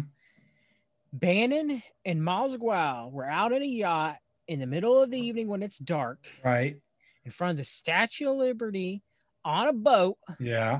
Bannon and Miles Guo were out in a yacht in the middle of the evening when it's dark, right, in front of the Statue of Liberty on a boat. Yeah.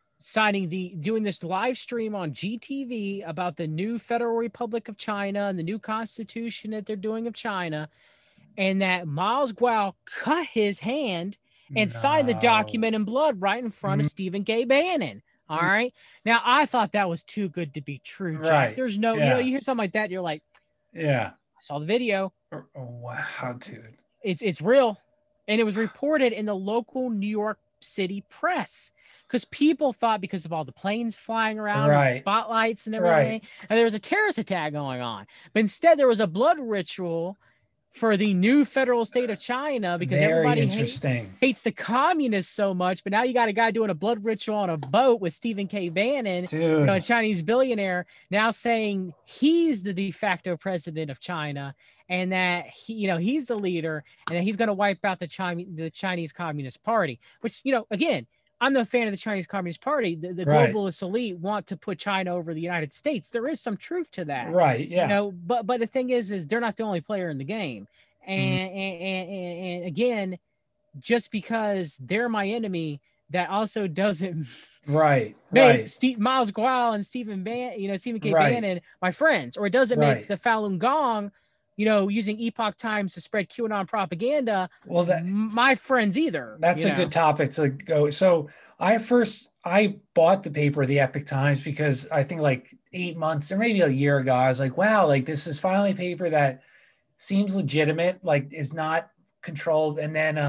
Doing this live stream on GTV about the new Federal Republic of China and the new constitution that they're doing of China, and that Miles Guo cut his hand and signed the document in blood right in front of Stephen K. Bannon. All right. Now, I thought that was too good to be true, Jack. Right. There's no, you hear something like that, you're like, yeah, I saw the video. Oh, wow, dude. It's real. And it was reported in the local New York City press because people thought, because of all the planes flying around and spotlights and everything, and there was a terrorist attack going on. But instead, there was a blood ritual for the new federal state of China, because everybody hates the communists so much. But now you got a guy doing a blood ritual on a boat with Stephen K. Bannon, a Chinese billionaire, now saying he's the de facto president of China, and that he's the leader, and that he's going to wipe out the Chinese Communist Party. Which, again, I'm no fan of the Chinese Communist Party. The globalist elite want to put China over the United States. There is some truth to that. Right. Yeah. But the thing is they're not the only player in the game. And again, just because they're my enemy, that also doesn't make Miles Guo and Stephen K. Bannon my friends, or it doesn't make the Falun Gong, using Epoch Times to spread QAnon propaganda, my friends either. That's a good topic to go. So I bought the paper, the Epoch Times, because I think like 8 months or maybe a year ago, I was like, wow, like this is finally a paper that seems legitimate, like is not controlled. And then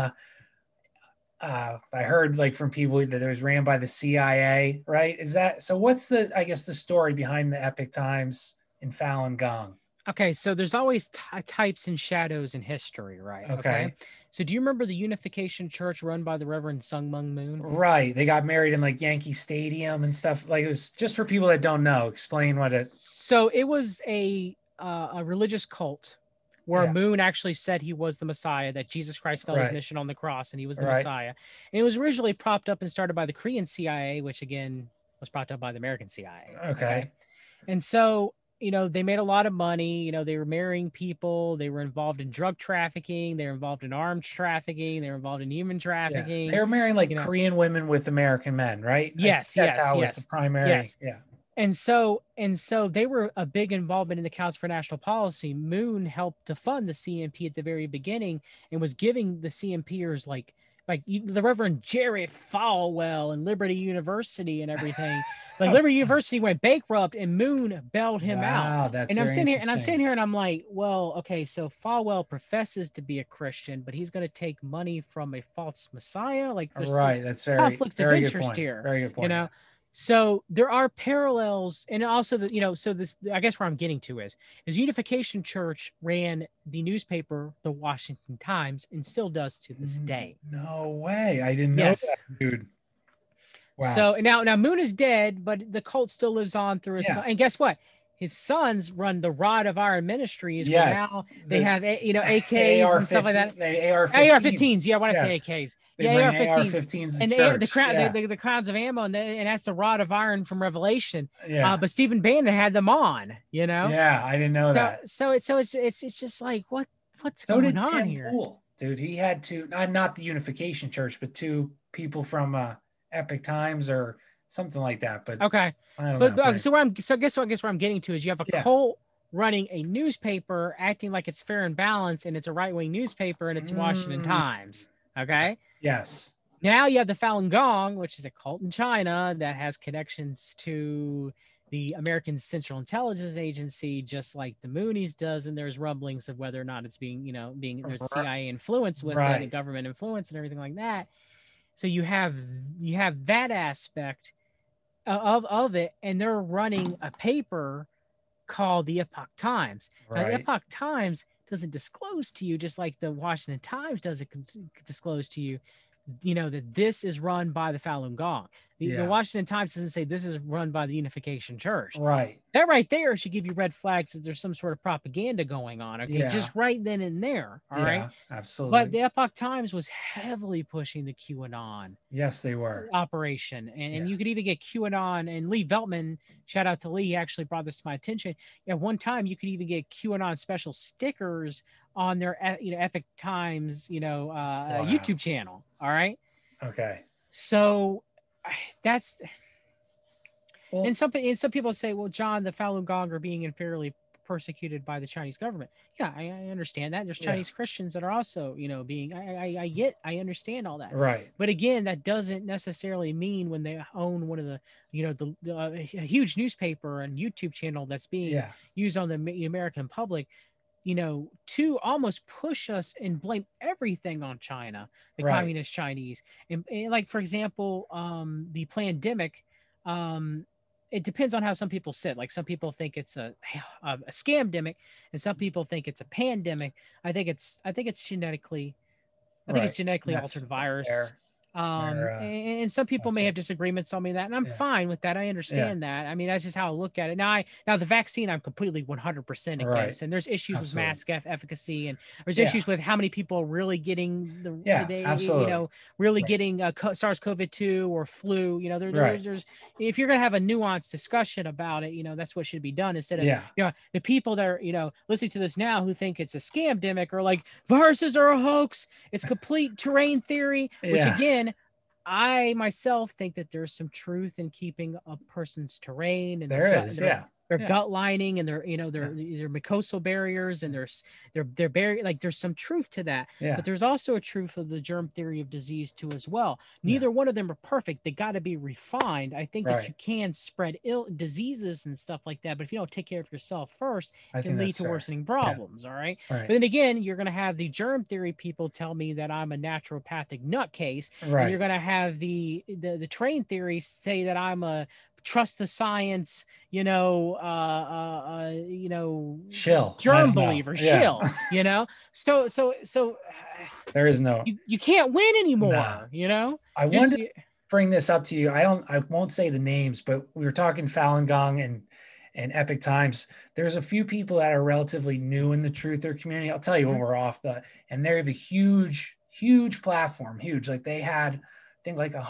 I heard like from people that it was ran by the CIA, right? Is that, so what's the story behind the Epoch Times and Falun Gong? Okay, so there's always types and shadows in history, right? Okay. So do you remember the Unification Church run by the Reverend Sun Myung Moon? Right. They got married in like Yankee Stadium and stuff. Like, it was just for people that don't know. Explain what it. So it was a religious cult where Moon actually said he was the Messiah, that Jesus Christ fell his mission on the cross and he was the Messiah. And it was originally propped up and started by the Korean CIA, which again was propped up by the American CIA. Okay. And so, they made a lot of money. They were marrying people. They were involved in drug trafficking. They were involved in arms trafficking. They were involved in human trafficking. Yeah. They were marrying like Korean women with American men, right? Yes. That's how it was the primary. Yes. Yeah. And so they were a big involvement in the Council for National Policy. Moon helped to fund the CNP at the very beginning and was giving the CNPers like the Reverend Jared Falwell and Liberty University and everything. Like Liberty University went bankrupt and Moon bailed him out. That's and I'm sitting here and I'm like, well, okay, so Falwell professes to be a Christian, but he's going to take money from a false Messiah. Like there's that's very conflicts very of interest here. Very good point. So there are parallels, and also so this, I guess where I'm getting to is Unification Church ran the newspaper, the Washington Times, and still does to this day. No way. I didn't know that, dude. Wow. So now Moon is dead, but the cult still lives on through his son. And guess what? His sons run the Rod of Iron Ministries. Yes. Now they have AKs and stuff like that. AR-15s. Yeah, I want to say AKs. AR-15s. And the crowns of ammo, and that's the Rod of Iron from Revelation. Yeah. But Stephen Bannon had them on. Yeah, I didn't know that. So it's just like what's going on Tim here? Pool, dude, he had two, not the Unification Church, but two people from Epoch Times or something like that. But okay, I don't know. So guess where I'm getting to is you have a cult running a newspaper acting like it's fair and balanced, and it's a right-wing newspaper, and it's Washington Times. Okay. Yes. Now you have the Falun Gong, which is a cult in China that has connections to the American Central Intelligence Agency, just like the Moonies does, and there's rumblings of whether or not it's being there's CIA influence with it, and government influence and everything like that. So you have that aspect of it, and they're running a paper called the Epoch Times. Now, the Epoch Times doesn't disclose to you, just like the Washington Times doesn't disclose to you, that this is run by the Falun Gong. The Washington Times doesn't say this is run by the Unification Church. Right. That right there should give you red flags that there's some sort of propaganda going on. Okay. Just right then and there. All right. Absolutely. But the Epoch Times was heavily pushing the QAnon. Yes, they were. Operation. And you could even get QAnon, and Lee Veltman, shout out to Lee, he actually brought this to my attention. At one time, you could even get QAnon special stickers on their, Epoch Times, YouTube channel. All right. Okay. So that's, and some people say, well, John, the Falun Gong are being unfairly persecuted by the Chinese government. Yeah, I understand that. There's Chinese Christians that are also, being, I understand all that. Right. But again, that doesn't necessarily mean when they own one of the, a huge newspaper and YouTube channel that's being used on the American public, to almost push us and blame everything on China, the communist Chinese. And like, for example, the pandemic, it depends on how some people sit. Like, some people think it's a scamdemic, and some people think it's a pandemic. I think it's genetically, it's genetically altered virus. And some people may have disagreements on me that, and I'm fine with that. I understand that. I mean, that's just how I look at it. Now the vaccine, I'm completely 100% against, and there's issues with mask efficacy, and there's issues with how many people are really getting really getting SARS-CoV-2 or flu. There's if you're gonna have a nuanced discussion about it, that's what should be done, instead of the people that are listening to this now who think it's a scamdemic, or like viruses are a hoax, it's complete terrain theory, which again, I myself think that there's some truth in keeping a person's terrain and their gut lining and their mucosal barriers and their barrier. Like, there's some truth to that, but there's also a truth of the germ theory of disease too as well. Neither one of them are perfect. They got to be refined. I think that you can spread diseases and stuff like that, but if you don't take care of yourself first, it can lead to worsening problems. All right. But then again, you're going to have the germ theory people tell me that I'm a naturopathic nutcase, and you're going to have the terrain theory say that I'm a trust the science, shill germ believer, shill, so there is no, you can't win anymore. I wanted to bring this up to you. I won't say the names, but we were talking Falun Gong and Epoch Times. There's a few people that are relatively new in the truther community. I'll tell you when we're off and they have a huge platform, huge. Like, they had, I think, like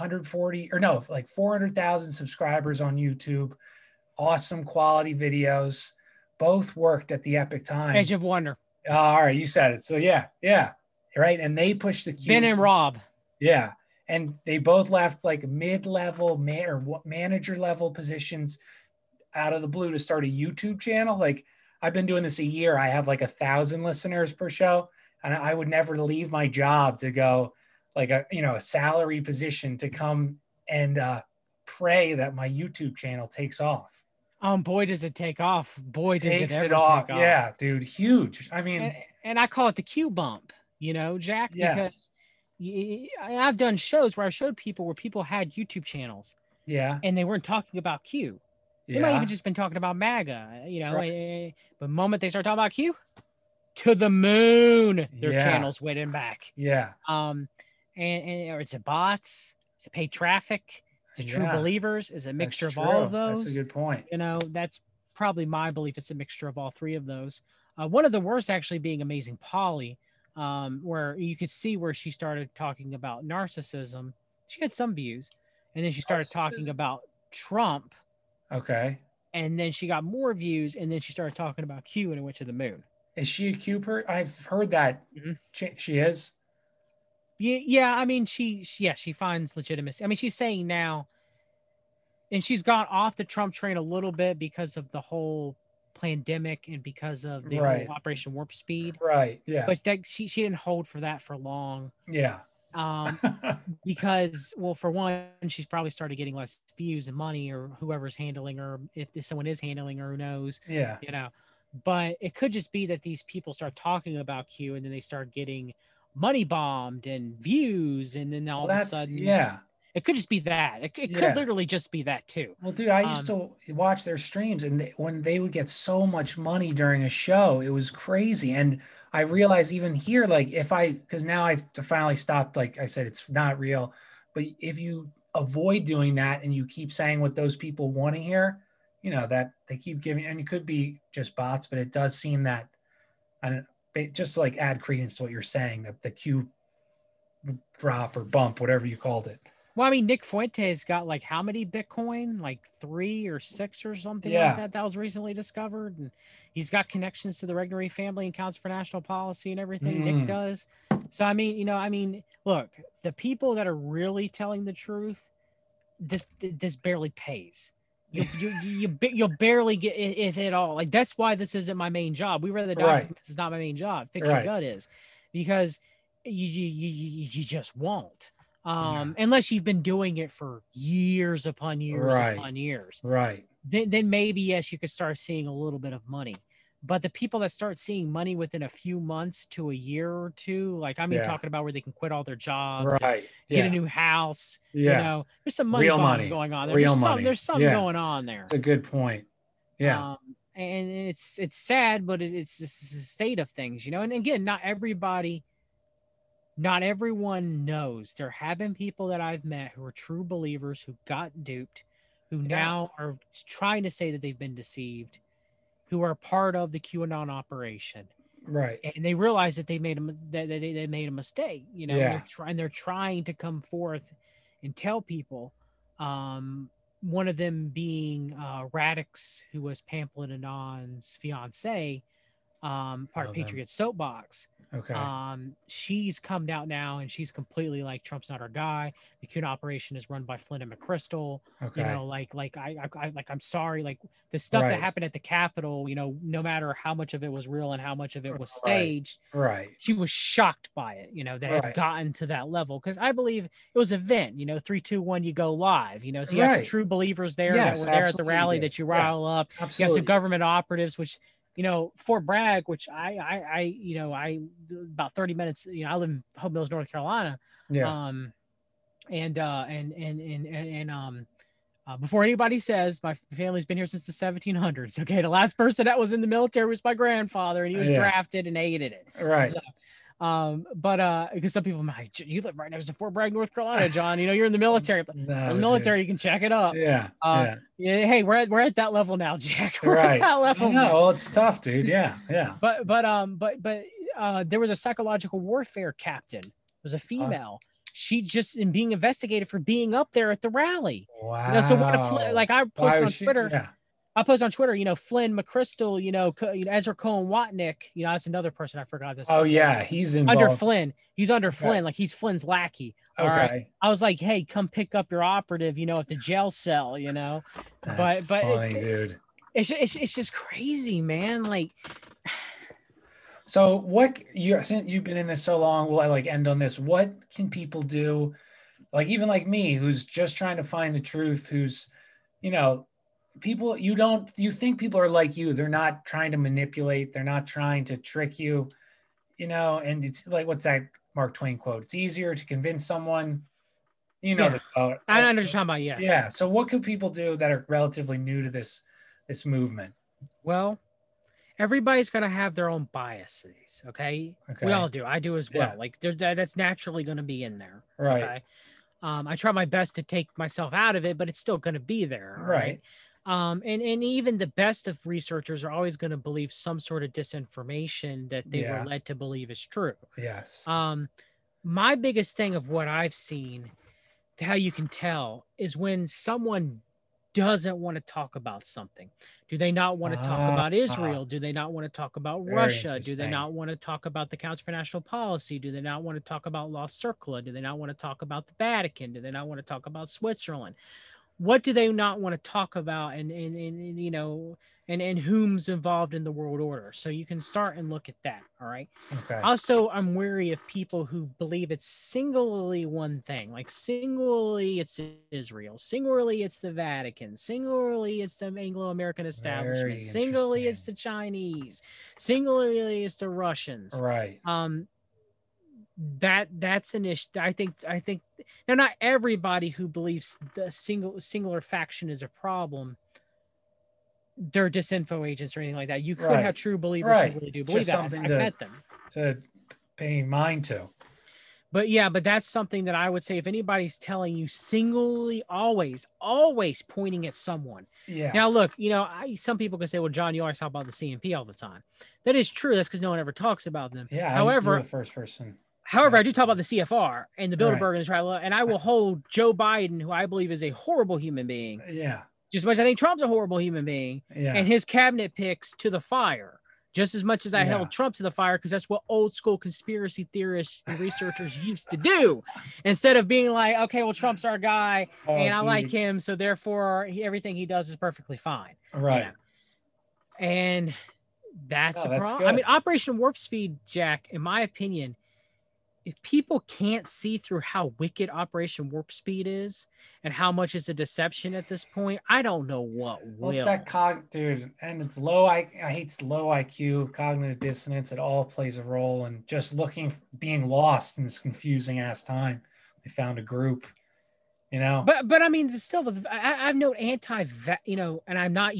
400,000 subscribers on YouTube. Awesome quality videos. Both worked at the Epoch Times. Age of Wonder. All right, you said it. So yeah, right. And they pushed the Ben and Rob. Yeah, and they both left like mid-level manager level positions out of the blue to start a YouTube channel. Like, I've been doing this a year. I have like 1,000 listeners per show, and I would never leave my job to go like a salary position to come and pray that my YouTube channel takes off. Boy, does it take off. Boy, does takes it ever it off. Take off. Yeah, dude, huge. I mean, and I call it the Q bump, Jack, because I've done shows where I showed people where people had YouTube channels. Yeah. And they weren't talking about Q. They might even just been talking about MAGA, but the moment they start talking about Q, to the moon, their channels went in back. Yeah. Or it's a bots, it's a paid traffic, it's a true believers, is a mixture of all of those. That's a good point. That's probably my belief. It's a mixture of all three of those. One of the worst actually being Amazing Polly, where you could see where she started talking about narcissism. She had some views, and then she started talking about Trump. Okay. And then she got more views, and then she started talking about Q, and it went to the moon. Is she a Q I've heard that she is. Yeah, I mean, she finds legitimacy. I mean, she's saying now, and she's gone off the Trump train a little bit because of the whole pandemic and because of the whole Operation Warp Speed. Right. Yeah. But she didn't hold for that for long. Yeah. Because, well, for one, she's probably started getting less views and money, or whoever's handling her, if someone is handling her, who knows? Yeah. But it could just be that these people start talking about Q, and then they start getting money bombed and views, and then all of a sudden, it could just be that. It could literally just be that too. Well, dude, I used to watch their streams, and when they would get so much money during a show, it was crazy. And I realize even here, like because now I've finally stopped, like I said, it's not real. But if you avoid doing that and you keep saying what those people want to hear, that they keep giving, and it could be just bots, but it does seem that, and just like add credence to what you're saying, that the Q drop or bump, whatever you called it. Well, I mean, Nick Fuentes got like how many Bitcoin? Like 3 or 6 or something like that. That was recently discovered, and he's got connections to the Regnery family and Council for National Policy and everything. Nick does. So I mean, look, the people that are really telling the truth, this barely pays. You'll barely get, if at all. Like, that's why this isn't my main job. We read the documents. It's not my main job. Fix your gut is, because you just won't. Unless you've been doing it for years upon years upon years. Right. Then maybe, yes, you could start seeing a little bit of money. But the people that start seeing money within a few months to a year or two, like, I mean, talking about where they can quit all their jobs, get a new house, there's some money bombs going on there. There's some going on there. It's a good point. Yeah. And it's sad, but it's just the state of things, and again, not everyone knows. There have been people that I've met who are true believers who got duped, who now are trying to say that they've been deceived, who are part of the QAnon operation. Right. And they realize that they made a mistake, and they're trying to come forth and tell people, one of them being Radix, who was Pamphlet Anon's fiance, part of Patriot Soapbox. Okay. She's come out now and she's completely like, Trump's not our guy. The QAnon operation is run by Flynn and McChrystal. Okay. I'm sorry, like the stuff that happened at the Capitol, no matter how much of it was real and how much of it was staged, she was shocked by it, that it had gotten to that level. Because I believe it was an event, 3, 2, 1, you go live, so you have some true believers there that were there at the rally that you rile up. Absolutely. You have some government operatives, which, Fort Bragg, which I about 30 minutes, I live in Hope Mills, North Carolina. Yeah. Before anybody says, my family's been here since the 1700s. Okay. The last person that was in the military was my grandfather, and he was drafted and hated it. Right. So, because some people might, you live right next to Fort Bragg, North Carolina, John, you're in the military. In the military, you can check it up. Hey, we're at that level now, Jack. We're at that level. No, well, it's tough, dude. Yeah. But there was a psychological warfare captain. It was a female. She just in being investigated for being up there at the rally. Wow. So what if, like, I posted on Twitter. Yeah. I post on Twitter, Flynn McChrystal, Ezra Cohen Watnick, that's another person I forgot this. Oh yeah, he's involved. Under Flynn. He's under Flynn, like he's Flynn's lackey. Okay. Right? I was like, hey, come pick up your operative, at the jail cell, That's but funny, dude. It's just crazy, man. Like, so since you've been in this so long, will I like end on this? What can people do? Like, even like me, who's just trying to find the truth, who's, people, you think people are like you. They're not trying to manipulate. They're not trying to trick you, and it's like, what's that Mark Twain quote? It's easier to convince someone, the quote. I understand about, yes. Yeah. So what can people do that are relatively new to this movement? Well, everybody's going to have their own biases. Okay. We all do. I do as well. Like that's naturally going to be in there. Right. Okay? I try my best to take myself out of it, but it's still going to be there. Right. And even the best of researchers are always going to believe some sort of disinformation that they were led to believe is true. Yes. My biggest thing of what I've seen, how you can tell, is when someone doesn't want to talk about something. Do they not want to talk about Israel? Do they not want to talk about Russia? Do they not want to talk about the Council for National Policy? Do they not want to talk about La Circula? Do they not want to talk about the Vatican? Do they not want to talk about Switzerland? What do they not want to talk about, and whom's involved in the world order? So you can start and look at that. All right. Okay. Also, I'm wary of people who believe it's singularly one thing, like singularly it's Israel, singularly it's the Vatican, singularly it's the Anglo-American establishment, singularly it's the Chinese, singularly it's the Russians. Right. That's an issue. I think now, not everybody who believes the singular faction is a problem, they're disinfo agents or anything like that. You could have true believers who really do believe that. I've met them. to pay mind to. But yeah, but that's something that I would say if anybody's telling you singly, always pointing at someone. Yeah. Now, look, some people can say, well, John, you always talk about the CNP all the time. That is true. That's because no one ever talks about them. Yeah. However, you're the first person. However, I do talk about the CFR and the Bilderberg and the trial, and I will hold Joe Biden, who I believe is a horrible human being. Yeah. Just as much as I think Trump's a horrible human being, and his cabinet picks to the fire. Just as much as I held Trump to the fire, because that's what old school conspiracy theorists and researchers used to do. Instead of being like, okay, well, Trump's our guy, and I like him, so therefore everything he does is perfectly fine. Right. And that's a problem. I mean, Operation Warp Speed, Jack, in my opinion, if people can't see through how wicked Operation Warp Speed is and how much is a deception at this point, I don't know what will. Well, it's that dude, and it's low. I hate low IQ, cognitive dissonance. It all plays a role, and just being lost in this confusing ass time. They found a group, But I mean, still, I've known and I'm not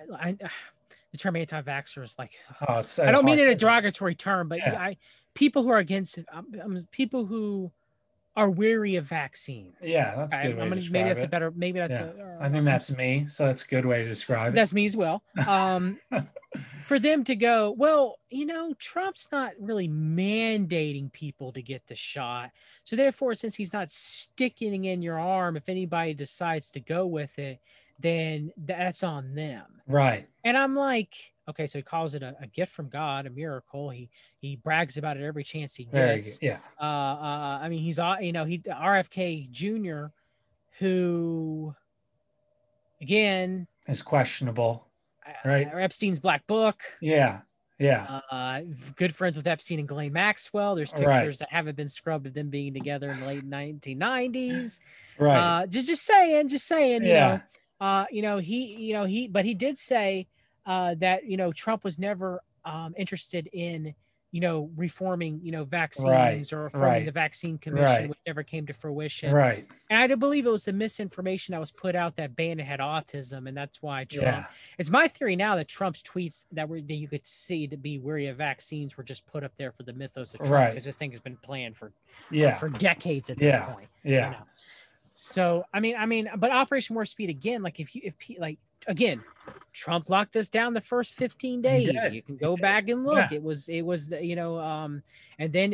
the term anti-vaxxer is like, I don't mean it in a derogatory term, but people who are against it, people who are weary of vaccines. Yeah, that's a good way to describe maybe that's it. a better, maybe that's I think that's me, so that's a good way to describe it. That's me as well. For them to go, well, Trump's not really mandating people to get the shot. So therefore, since he's not sticking in your arm, if anybody decides to go with it, then that's on them. Right. And I'm like, okay, so he calls it a gift from God, a miracle. He brags about it every chance he gets. Yeah. I mean, he's RFK Jr., who again is questionable, right? Epstein's black book. Yeah. Good friends with Epstein and Ghislaine Maxwell. There's pictures that haven't been scrubbed of them being together in the late 1990s. Right. Just saying. Yeah. But he did say that Trump was never interested in reforming vaccines or forming the vaccine commission, which never came to fruition. Right. And I do believe it was the misinformation that was put out that Bannon had autism, and that's why Trump. It's my theory now that Trump's tweets that you could see to be weary of vaccines were just put up there for the mythos of Trump, because this thing has been planned for decades at this point. Yeah. So I mean, but Operation Warp Speed again, like if Trump locked us down the first 15 days. You can go back and look. Yeah. It was and then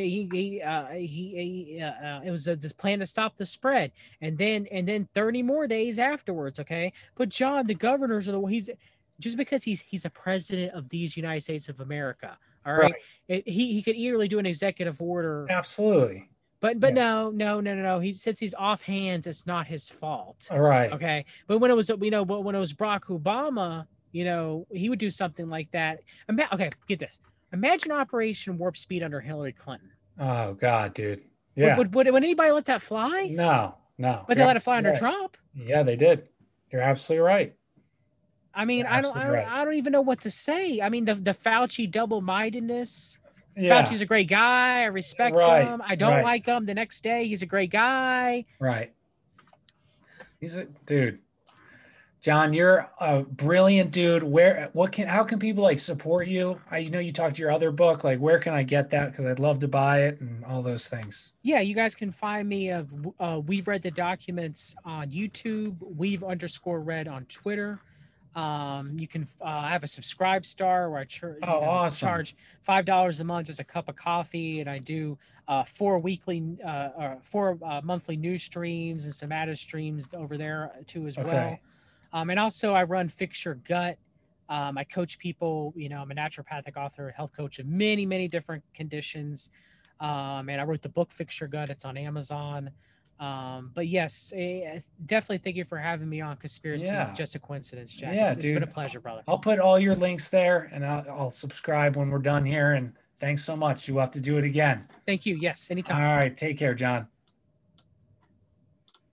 it was this plan to stop the spread, and then 30 more days afterwards. Okay, but John, the governors are just because he's a president of these United States of America. All right, he could easily do an executive order. Absolutely. But no. He says he's off hands. It's not his fault. All right. Okay. But when it was Barack Obama, he would do something like that. Okay, get this. Imagine Operation Warp Speed under Hillary Clinton. Oh God, dude. Yeah. Would anybody let that fly? No. But they let it fly under Trump. Yeah, they did. You're absolutely right. I mean, I don't even know what to say. I mean, the Fauci double-mindedness. Yeah. Fauci's a great guy. I respect him. I don't like him. The next day, he's a great guy. Right. He's a dude. John, you're a brilliant dude. How can people support you? You talked to your other book. Where can I get that? Because I'd love to buy it and all those things. Yeah, you guys can find me We've Read the Documents on YouTube, We've_read on Twitter. You can have a Subscribe Star where I awesome. charge $5 a month, just a cup of coffee, and I do 4 monthly news streams and some added streams over there too as well. And also I run Fix Your Gut. I coach people. I'm a naturopathic author, a health coach of many, many different conditions. And I wrote the book Fix Your Gut. It's on Amazon. But yes, definitely thank you for having me on Conspiracy Just a Coincidence, Jack. Yeah, it's been a pleasure, brother. I'll put all your links there, and I'll subscribe when we're done here. And thanks so much. You'll have to do it again. Thank you. Yes, anytime. All right. Take care, John.